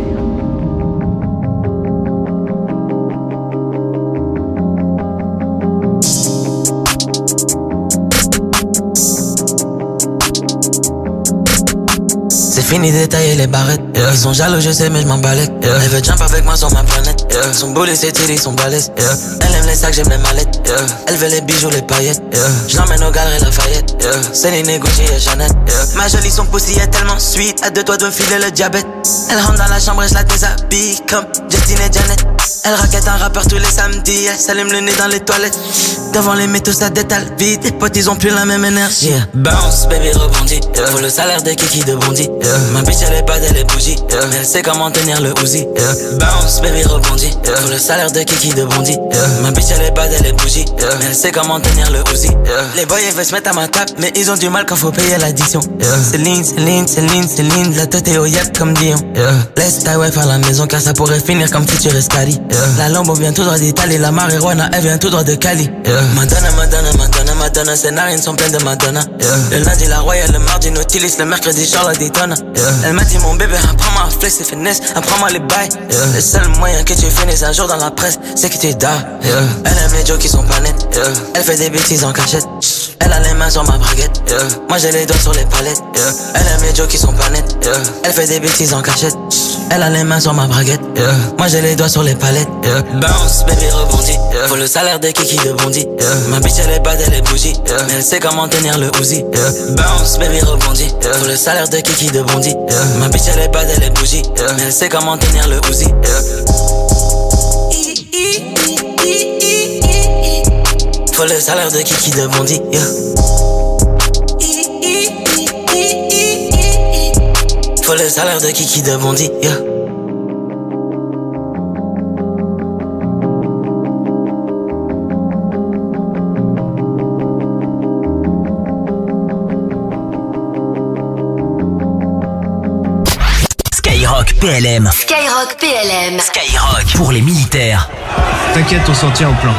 C'est fini d'étailler les barrettes, yeah. Ils sont jaloux, je sais, mais je m'en balèque, yeah. Elle veut jump avec moi sur ma planète, yeah. Son boulet, ses titties, son balèze, yeah. Elle aime les sacs, j'aime les mallettes, yeah. Elle veut les bijoux, les paillettes, yeah. Je l'emmène au galeries Lafayette, yeah. Céline, Gucci et Chanel, yeah. Ma jolie, son pussy est tellement sweet, à deux doigts de me filer le diabète. Elle rentre dans la chambre et je la déshabille comme Justine et Janet. Elle raquette un rappeur tous les samedis, elle s'allume le nez dans les toilettes. Devant les métaux, ça détale vite, les potes, ils ont plus la même énergie, yeah. Bounce, baby, rebondis, yeah. Faut le salaire de Kiki de Bondy, yeah. yeah. Ma bitch elle est bad, elle est bougie, yeah. Mais elle sait comment tenir le Uzi, yeah. Bounce, baby rebondit, yeah. Pour le salaire de Kiki de Bondy, yeah. Ma bitch elle est bad, elle est bougie, yeah. Mais elle sait comment tenir le Uzi, yeah. Les boys ils veulent se mettre à ma table, mais ils ont du mal quand faut payer l'addition, yeah. Céline, Céline, Céline, Céline, la tête est au yep comme Dion, yeah. Laisse ta wife à la maison car ça pourrait finir comme Future Escali, yeah. La Lambo vient tout droit d'Italie, la marijuana elle vient tout droit de Cali, yeah. Madonna, Madonna, Madonna, Madonna, ses narines sont pleines de Madonna, yeah. Le lundi la Royale, le mardi Nautilus, le mercredi Charlotte Daytona, yeah. Elle m'a dit mon bébé apprends-moi à flex et finesse, apprends-moi les bails, yeah. Le seul moyen que tu finisses un jour dans la presse c'est que tu dors, yeah. Elle aime les jokes qui sont pas nets, yeah. Elle fait des bêtises en cachette, elle a les mains sur ma braguette, yeah. Moi j'ai les doigts sur les palettes, yeah. Elle aime les jokes qui sont pas nets, yeah. Elle fait des bêtises en cachette, elle a les mains sur ma braguette, yeah. Moi j'ai les doigts sur les palettes, yeah. Bounce, baby rebondit, yeah. Faut le salaire de Kiki de Bondy, yeah. Ma bitch elle est bad, elle est bougie, yeah. Mais elle sait comment tenir le Uzi, yeah. Bounce, baby rebondit, yeah. Faut le salaire de Kiki de Bondy, yeah. Ma bitch elle est bad, elle est bougie, yeah. Mais elle sait comment tenir le Uzi, yeah. Faut le salaire de Kiki de Bondy, yeah. Faut le salaire de Kiki de Bondy, yeah. Skyrock P L M. Skyrock P L M. Skyrock pour les militaires. T'inquiète, on s'en tient au plan.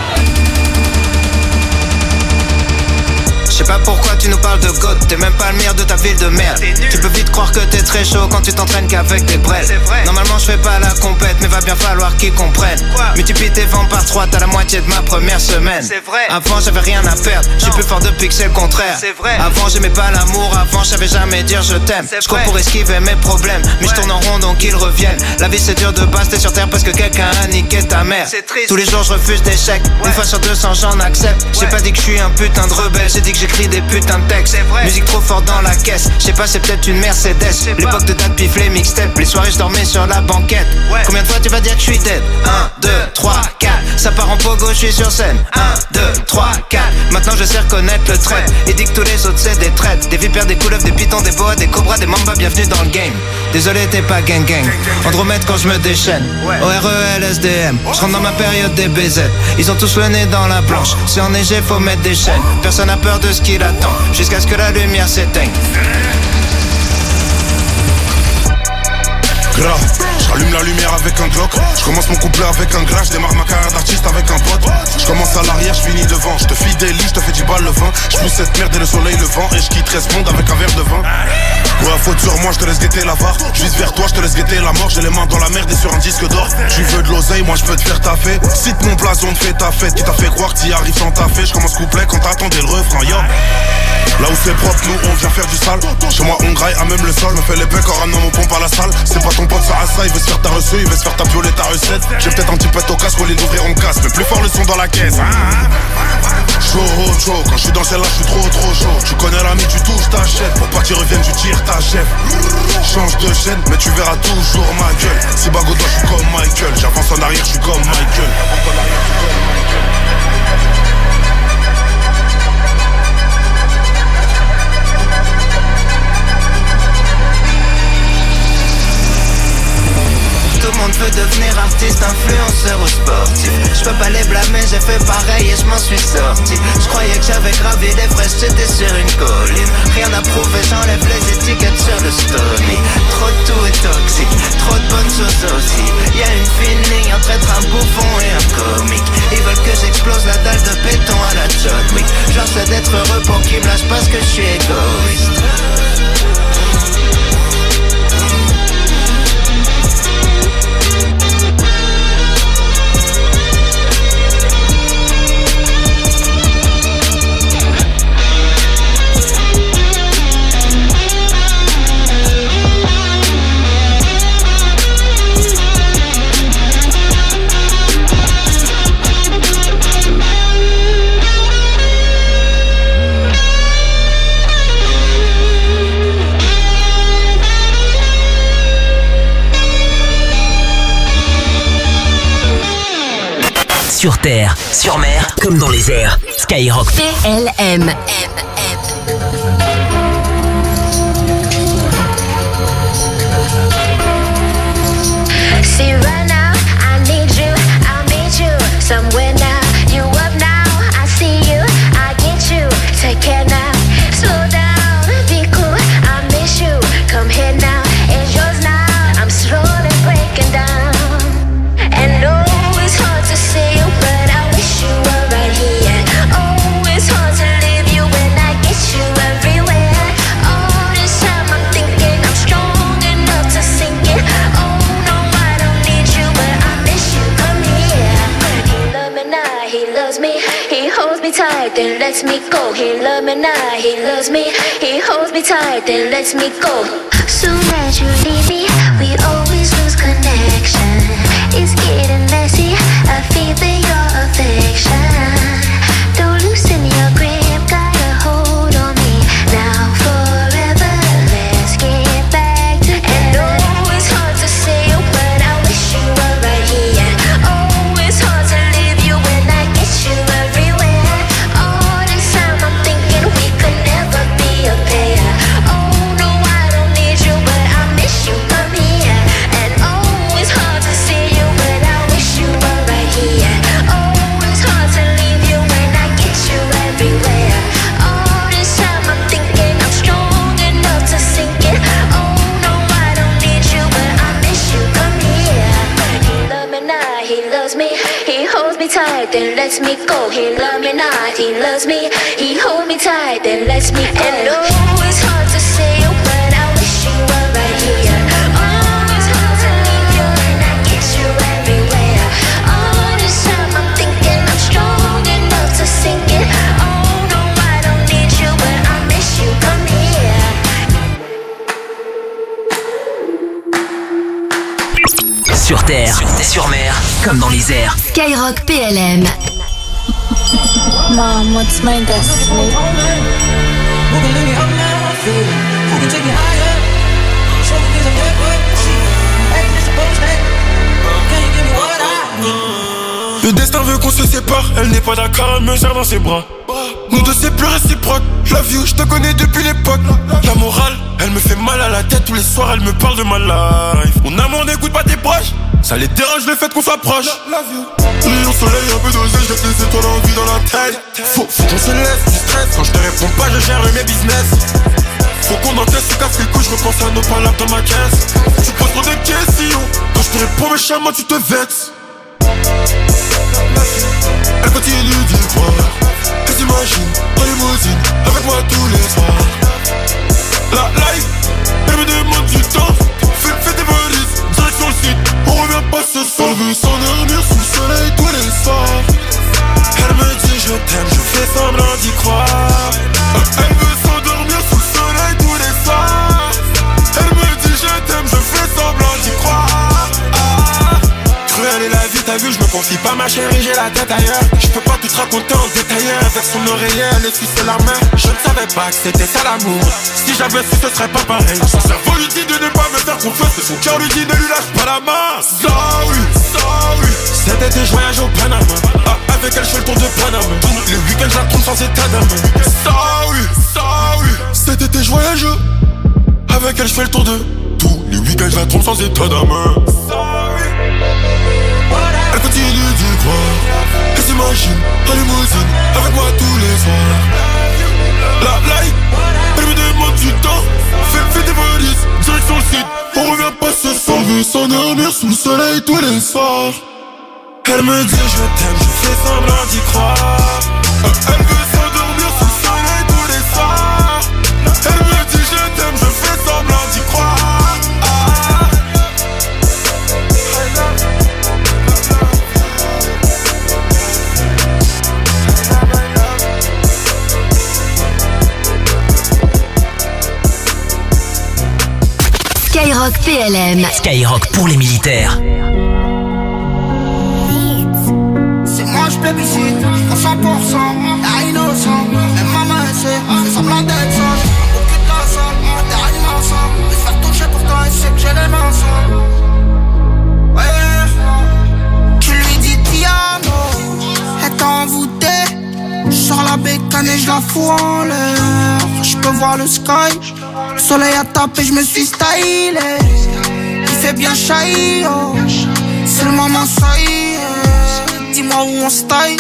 Je sais pas pourquoi tu nous parles de God, t'es même pas le meilleur de ta ville de merde. Tu peux vite croire que t'es très chaud quand tu t'entraînes qu'avec des brels. Normalement je fais pas la compète, mais va bien falloir qu'ils comprennent. Multiplie tes ventes par trois, t'as la moitié de ma première semaine. Avant j'avais rien à perdre, je suis plus fort depuis que c'est le contraire. Avant j'aimais pas l'amour, avant je savais jamais dire je t'aime. Je cours pour esquiver mes problèmes, mais je tourne en rond donc ils reviennent. La vie c'est dur de base, t'es sur terre parce que quelqu'un a niqué ta mère. Tous les jours je refuse d'échecs, une fois sur deux cents j'en accepte. J'ai pas dit que je suis un putain de rebelle, j'ai dit que j'écris des putains de textes. Musique trop fort dans la caisse, je sais pas c'est peut-être une Mercedes. L'époque de date pif les mixtapes, les soirées je dormais sur la banquette. Combien de fois tu vas dire que je suis dead? un, deux, trois, quatre, ça part en pogo, je suis sur scène. un, deux, trois, quatre, maintenant je sais reconnaître le trait. Et dit que tous les autres c'est des traites, des vipères, des couleuvres, des pitons, des boas, des cobras, des mambas, bienvenue dans le game. Désolé t'es pas gang gang, Andromède quand je me déchaîne. O R E L S D M, je rentre dans ma période des B Z. Ils ont tous le nez dans la planche, si enneigé faut mettre des chaînes. Personne n'a peur de ce qu'il attend, jusqu'à ce que la lumière s'éteigne. Grave, j'allume la lumière avec un Glock. Je commence mon couplet avec un gras. Je démarre ma carrière d'artiste avec un pote. Je commence à l'arrière, je finis devant. Je te fidélise, je te fais dix balles le vin. Je pousse cette merde et le soleil le vent. Et je quitterai ce monde avec un verre de vin. Ouais, faute sur moi, je te laisse guetter la barre. Je vise vers toi, je te laisse guetter la mort. J'ai les mains dans la merde et sur un disque d'or. Tu veux de l'oseille, moi je peux te faire taffer. Cite mon blason, te fais ta fête. Qui t'a fait croire que t'y arrives sans taffer. Je commence couplet quand t'attendais le refrain, yo. Là où c'est propre, nous on vient faire du sale. Chez moi on graille à même le sol. Me fait les becs en ramenant mon pompe à la salle. C'est pas ton pote ça à ça, il veut se faire ta reçue, il veut se faire ta violer ta recette. J'ai peut-être un petit pet au casque, au lieu d'ouvrir on casse. Mais plus fort le son dans la caisse. Chaud, chaud, quand je suis dans celle-là je suis trop trop chaud. Tu connais l'ami, tu touches ta chaîne. Pour pas qu'il revienne, tu tires ta chef. Change de chaîne, mais tu verras toujours ma gueule. Si Bagodo, je suis comme Michael. J'avance en arrière, je suis comme Michael. Tout le monde veut devenir artiste, influenceur ou sportif. Je peux pas les blâmer, j'ai fait pareil et je m'en suis sorti. Je croyais que j'avais gravi l'Everest, j'étais sur une colline. Rien à prouver, j'enlève les étiquettes sur le story. Trop de tout est toxique, trop de bonnes choses aussi. Y'a une fine ligne entre être un bouffon et un comique. Ils veulent que j'explose la dalle de béton à la John Wick. Genre c'est d'être heureux pour qu'ils me lâchent parce que je suis égoïste. Sur terre, sur mer, comme dans les airs. Skyrock P L M. loves me. He holds me tight, then lets me go. He loves me now, he loves me. He holds me tight, then lets me go. Soon as you leave me, we always lose connection. It's getting messy, I feel your affection. Don't loosen your grip, got a hold on me. Now forever, let's get back together. And oh, it's hard to say, but I wish you were right here. Oh, it's hard to leave you when I get you everywhere. All this time I'm thinking we could never be a pair. Oh no, I don't need you, but I miss you, come here. And oh, it's hard to see you, but I wish you were right here. Oh, it's hard to leave you when I get you everywhere. All this time I'm thinking I'm strong enough to sink it. Oh no, I don't need you, but I miss you, come here. He loves me now, he loves me. He holds me tight, then lets me go. He loves me now, he loves me. He holds me tight, then lets me go. And oh, it's hard to say, but I wish you were right here. Oh, it's hard to leave you when I get you everywhere. All this time I'm thinking I'm strong enough to sink it. Oh no, I don't need you, but I miss you, come here. Sur terre, sur mer, comme dans les airs. Skyrock P L M. Mom, what's my destiny? Who can let me up now? I feel it. Who can take me higher? Show me things I'm good with. Hey, this supposed to. Can you give me what I need? Le destin veut qu'on se sépare. Elle n'est pas d'accord, elle me serre dans ses bras. Nous deux c'est plus réciproque. Je la view, je te connais depuis l'époque. La morale, elle me fait mal à la tête. Tous les soirs elle me parle de ma life. Mon amour n'écoute pas tes proches. Ça les dérange le fait qu'on s'approche. Rayon soleil, un peu dosé, je laisse les étoiles en vie dans la tête. Faut, faut qu'on se laisse du stress. Quand je te réponds pas, je gère mes business. Faut qu'on encaisse, se casse les couilles, je repense à nos palabres dans ma caisse. Tu poses trop de questions. Quand je te réponds méchamment, tu te vexes. Elle continue d'y croire. Elle s'imagine en limousine avec moi tous les soirs. La life, elle me demande du temps. Fais, fais tes valises, direction le site. On revient pas ce soir. Elle veut s'endormir sous le soleil tous les soirs. Elle me dit je t'aime, je fais semblant d'y croire. Elle veut s'endormir sous le soleil tous les soirs. Elle me dit je t'aime, je fais semblant d'y croire. Ah. Cruelle est la vie, t'as vu, je me confie pas ma chérie, j'ai la tête ailleurs. Je peux pas tout te raconter en détail. Avec son oreiller, elle essuie la main. Je ne savais pas que c'était ça l'amour. Si j'avais su, ce serait pas pareil. Son cerveau lui dit de ne pas me faire confiance, et son cœur lui dit ne lui lâche pas la main. Sorry, sorry. Cet été je voyage au Panama. Ah, avec elle je fais le tour de Panama. Le week-end je la compte sans état d'âme. Sorry, sorry. Cet été je voyage. Avec elle je fais le tour de tous les week-ends je la trompe sans état d'âme. Sorry. Elle continue d'y croire. Elle s'imagine en limousine avec moi tous les soirs. La life, elle me demande du temps. Fais, fais tes valises, direction le site. On revient pas ce soir. Elle veut s'endormir sous le soleil tous les soirs. Elle me dit je t'aime, je fais semblant d'y croire. Elle veut s'endormir sous le soleil tous les soirs. Elle me dit je t'aime, je fais semblant d'y croire. Ah. Skyrock P L M. Skyrock pour les militaires. C'est moi je plébiscite, à cent pour cent, à innocent. Même maman elle sait, fais semblant d'être sage. Pour quitte la salle, t'es animé ensemble. Je vais se faire toucher pourtant elle sait que j'ai les mains ensemble. Ouais, tu lui dis Tiano, elle t'a envoûté. Je sors la bécane et je la fous en l'air. Je peux voir le sky. Le soleil a tapé, je me suis stylé. Il fait bien chahi, oh. C'est le moment, ça y est. Dis-moi où on style.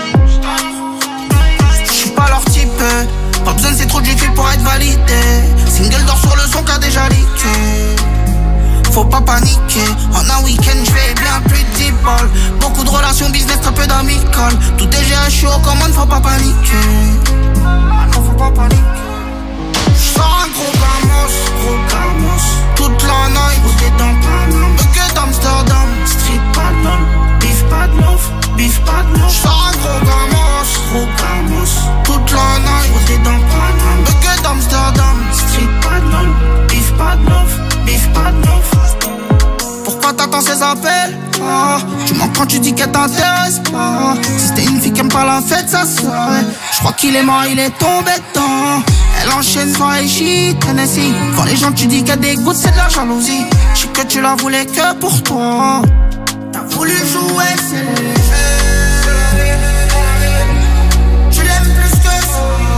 J'suis pas leur type. Pas besoin de c'est trop du fil pour être validé. Single d'or sur le son qu'a déjà leaké. Faut pas paniquer. En un week-end, j'vais bien plus de dix balles. Beaucoup de relations business, très peu d'amicales. Tout est G H aux commandes, faut pas paniquer. Ah non, faut pas paniquer. J'sors un gros gamos, gros gamos. Toute la night, roulé dans Paname. Bucket d'Amsterdam, street pas de love. Beef pas de love, beef pas de love. J'sors un gros gamos. tu dis qu'elle t'intéresse pas. Si c'était une fille qui aime pas la fête, ça serait. Je crois qu'il est mort, il est tombé dedans. Elle enchaîne soirée shit, Tennessee. Quand les gens tu dis qu'il y a des gouttes, c'est de la jalousie. Je sais que tu la voulais que pour toi. T'as voulu jouer, c'est le jeu. Tu l'aimes plus que ça.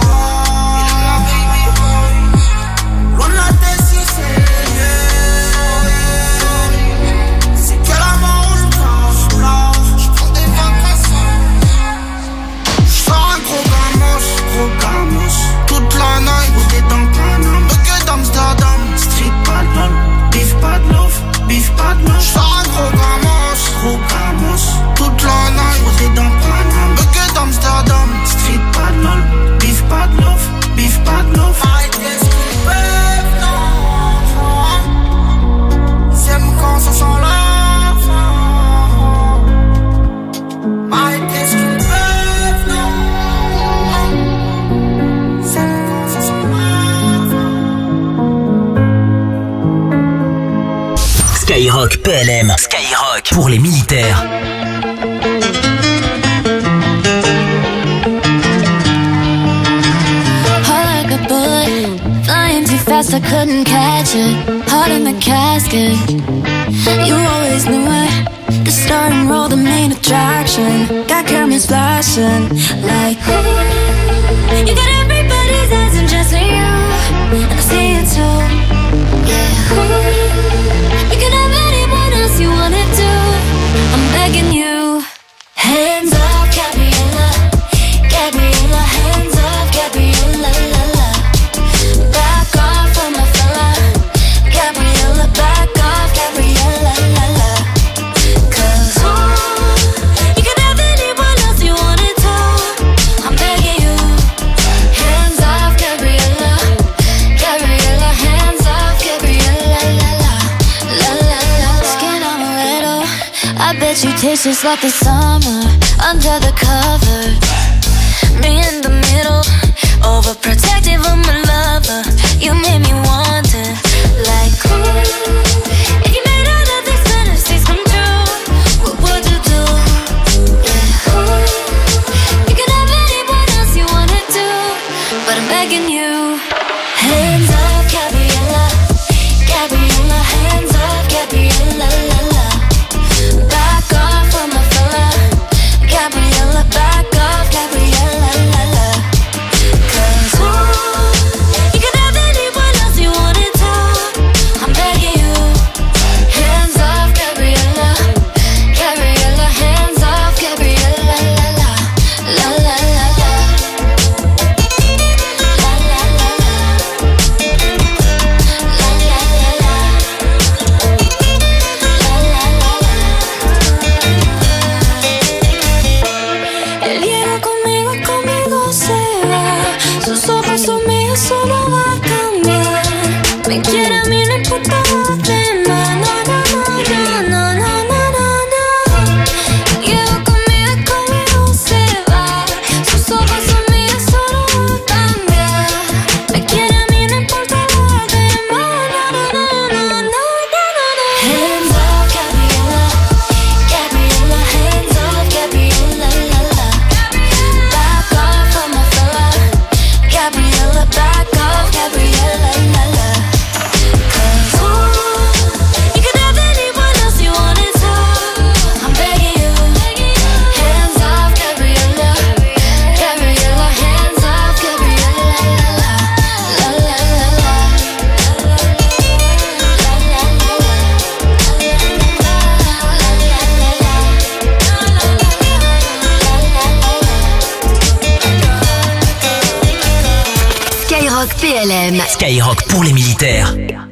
Loin de la tête, si c'est c'est que la mort où je danse là. Je prends des vacances. Je sors un gros gamos, gros gamos. Toute la night, où t'es dans Paname. Que d'Amsterdam, street bad love. Beef bad love, beef bad love. Je sors un gros gamos, gros gamos. Toute la night, où t'es dans Paname. Que d'Amsterdam, street bad love. Beef bad love, beef bad love. Arrêtez ce qu'ils peuvent, non. Ils aiment quand ça sent l'argent. Arrêtez ce qu'ils peuvent, non. Ils aiment quand ça sent l'argent. Skyrock P L M. Skyrock pour les militaires. Fast, I couldn't catch it. Heart in the casket. You always knew it. The star and roll, the main attraction. Got cameras flashing like ooh. You got everybody's eyes and just you. And I see it too. Yeah. Ooh. You can have anyone else you wanted to. I'm begging you. Hands off, Gabriella. Gabriella, hands off, Gabriella. La, la. Back off from my fella. Gabriella, back off, Gabriella, la la. Cause oh, you can have anyone else you wanted to. I'm begging you. Hands off, Gabriella. Gabriella, hands off, Gabriella, la la. La la la. Skin on a little. I bet you taste just like the summer. Under the cover. Me in the middle. Overprotective of my lover. You made me want it. Like ooh. If you made all of these fantasies come true, what would you do? Yeah, ooh. You can have anyone else you wanted to, but I'm begging you. Hands off, Gabriella. Gabriella, hands off, Gabriella, la la. Back off from my fella. Gabriella, back off, Gabriella, la la. Cause ooh, you can have anyone else you wanted to. I'm begging you. Hands off, Gabriella. Gabriella, hands off, Gabriella, la la. La la la la. La la la la. La la la la. La la la la. Él viene conmigo, conmigo se va. Sus ojos son míos, solo va a cambiar. Me quiere a mí, no importa los demás. No, no, no, no, no, no, no, no. Llega conmigo, conmigo se va. Sus ojos son míos, solo va a cambiar. Me quiere a mí, no importa los demás. No, no, no, no, no, no, no. Hands off, Gabriella. Gabriella, hands off, Gabriella, la la. Back off from my fella. Gabriella, back off, Gabriella, la la. Cause ooh, you can have anyone else you wanted to. I'm begging you. Hands off, Gabriella. Gabriella, hands off, Gabriella, la la. La la la la. La la la la. Skyrock P L M. Skyrock pour les militaires.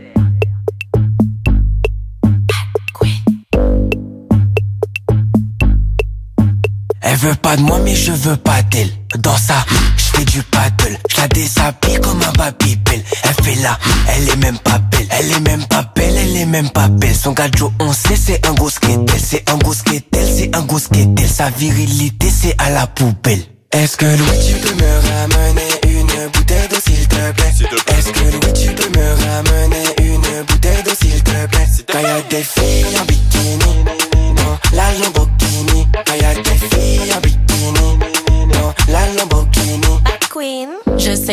Elle veut pas de moi mais je veux pas d'elle. Dans ça, je fais du paddle. Je la déshabille comme un babybel. Elle fait là, elle est même pas belle. Elle est même pas belle, elle est même pas belle. Son gadjo on sait c'est un gros skatel. C'est un gros skatel, c'est un gros skatel. Sa virilité c'est à la poubelle. Est-ce que Louis tu peux me ramener une bouteille d'eau s'il te plaît? Est-ce que Louis tu peux me ramener une bouteille d'eau s'il te plaît? Quand y'a des filles en bikini dans la Lamborghini,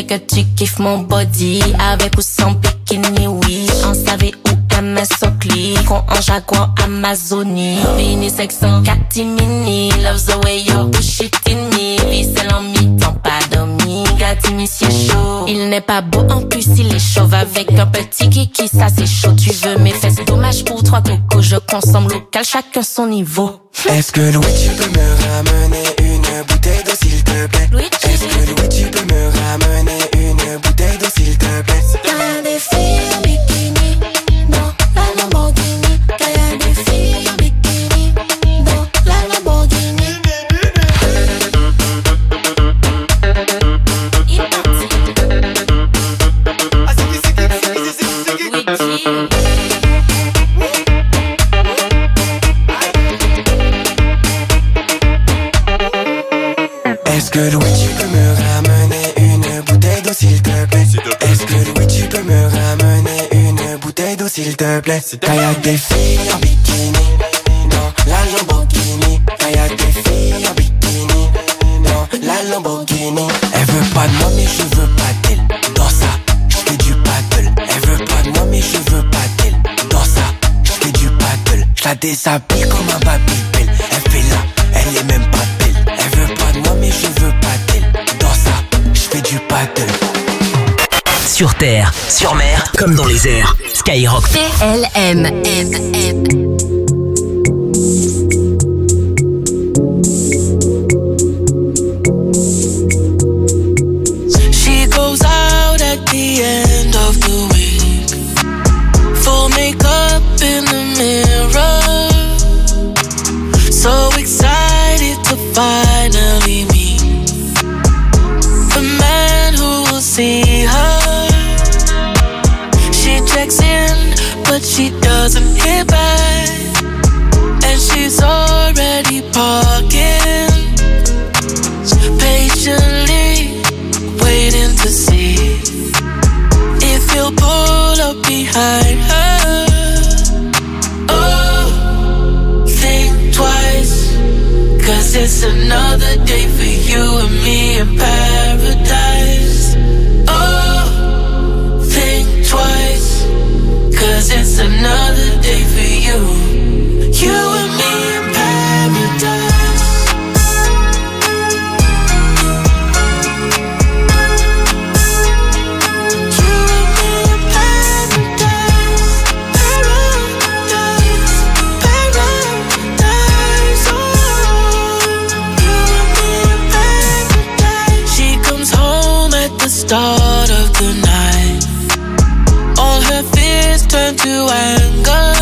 que tu kiffes mon body. Avec ou sans bikini, oui. On savait où M S Oakley. Con en Jaguar Amazonie. Mini section catimini. Love the way you push it in me. Vicelle en mi-temps, pas dormi. Gâti monsieur chaud. Il n'est pas beau, en plus il est chauve. Avec un petit kiki, ça c'est chaud. Tu veux mes fesses, dommage pour trois cocos. Je consomme local, chacun son niveau. Est-ce que Louis tu peux me ramener une bouteille d'eau s'il te plaît? Est-ce que Louis tu peux me ramener une bouteille d'eau s'il te plaît? Y'a des filles en bikini dans la Lamborghini. Y'a des filles en bikini dans la Lamborghini. Est-ce que Louis tu peux me ramener une bouteille d'eau s'il te plaît? Est-ce que Louis tu peux me ramener une bouteille d'eau s'il te plaît? Quand y'a des filles en bikini dans la Lamborghini. Quand y'a des filles en bikini dans la Lamborghini. Elle veut pas de moi mais je veux pas d'elle. Dans ça, j'fais du paddle. Elle veut pas de moi mais je veux pas d'elle. Dans ça, j'fais du paddle. J'la déshabille comme un Babybel. Elle fait là, elle est même pas belle. Elle veut pas de moi mais je veux pas d'elle. Dans ça, j'fais du paddle. Sur terre, sur mer, comme dans les airs. Skyrock. P L M. M, M. She goes out at the end of the week. Full makeup in the mirror. So excited to finally meet the man who will see her. She checks in, but she doesn't hit back. And she's already parking, patiently waiting to see if you'll pull up behind her. Oh, think twice, cause it's another day for you and me in paradise. Oh, think twice, cause it's another day for you, you and me in paradise. Start of the night, all her fears turn to anger.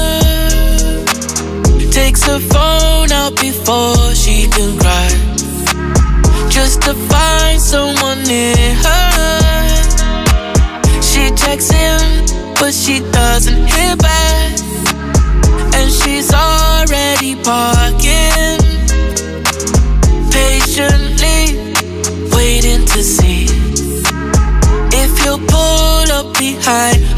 Takes her phone out before she can cry, just to find someone near her. She checks in, but she doesn't hear back, and she's already parking, patiently waiting to see if you'll pull up behind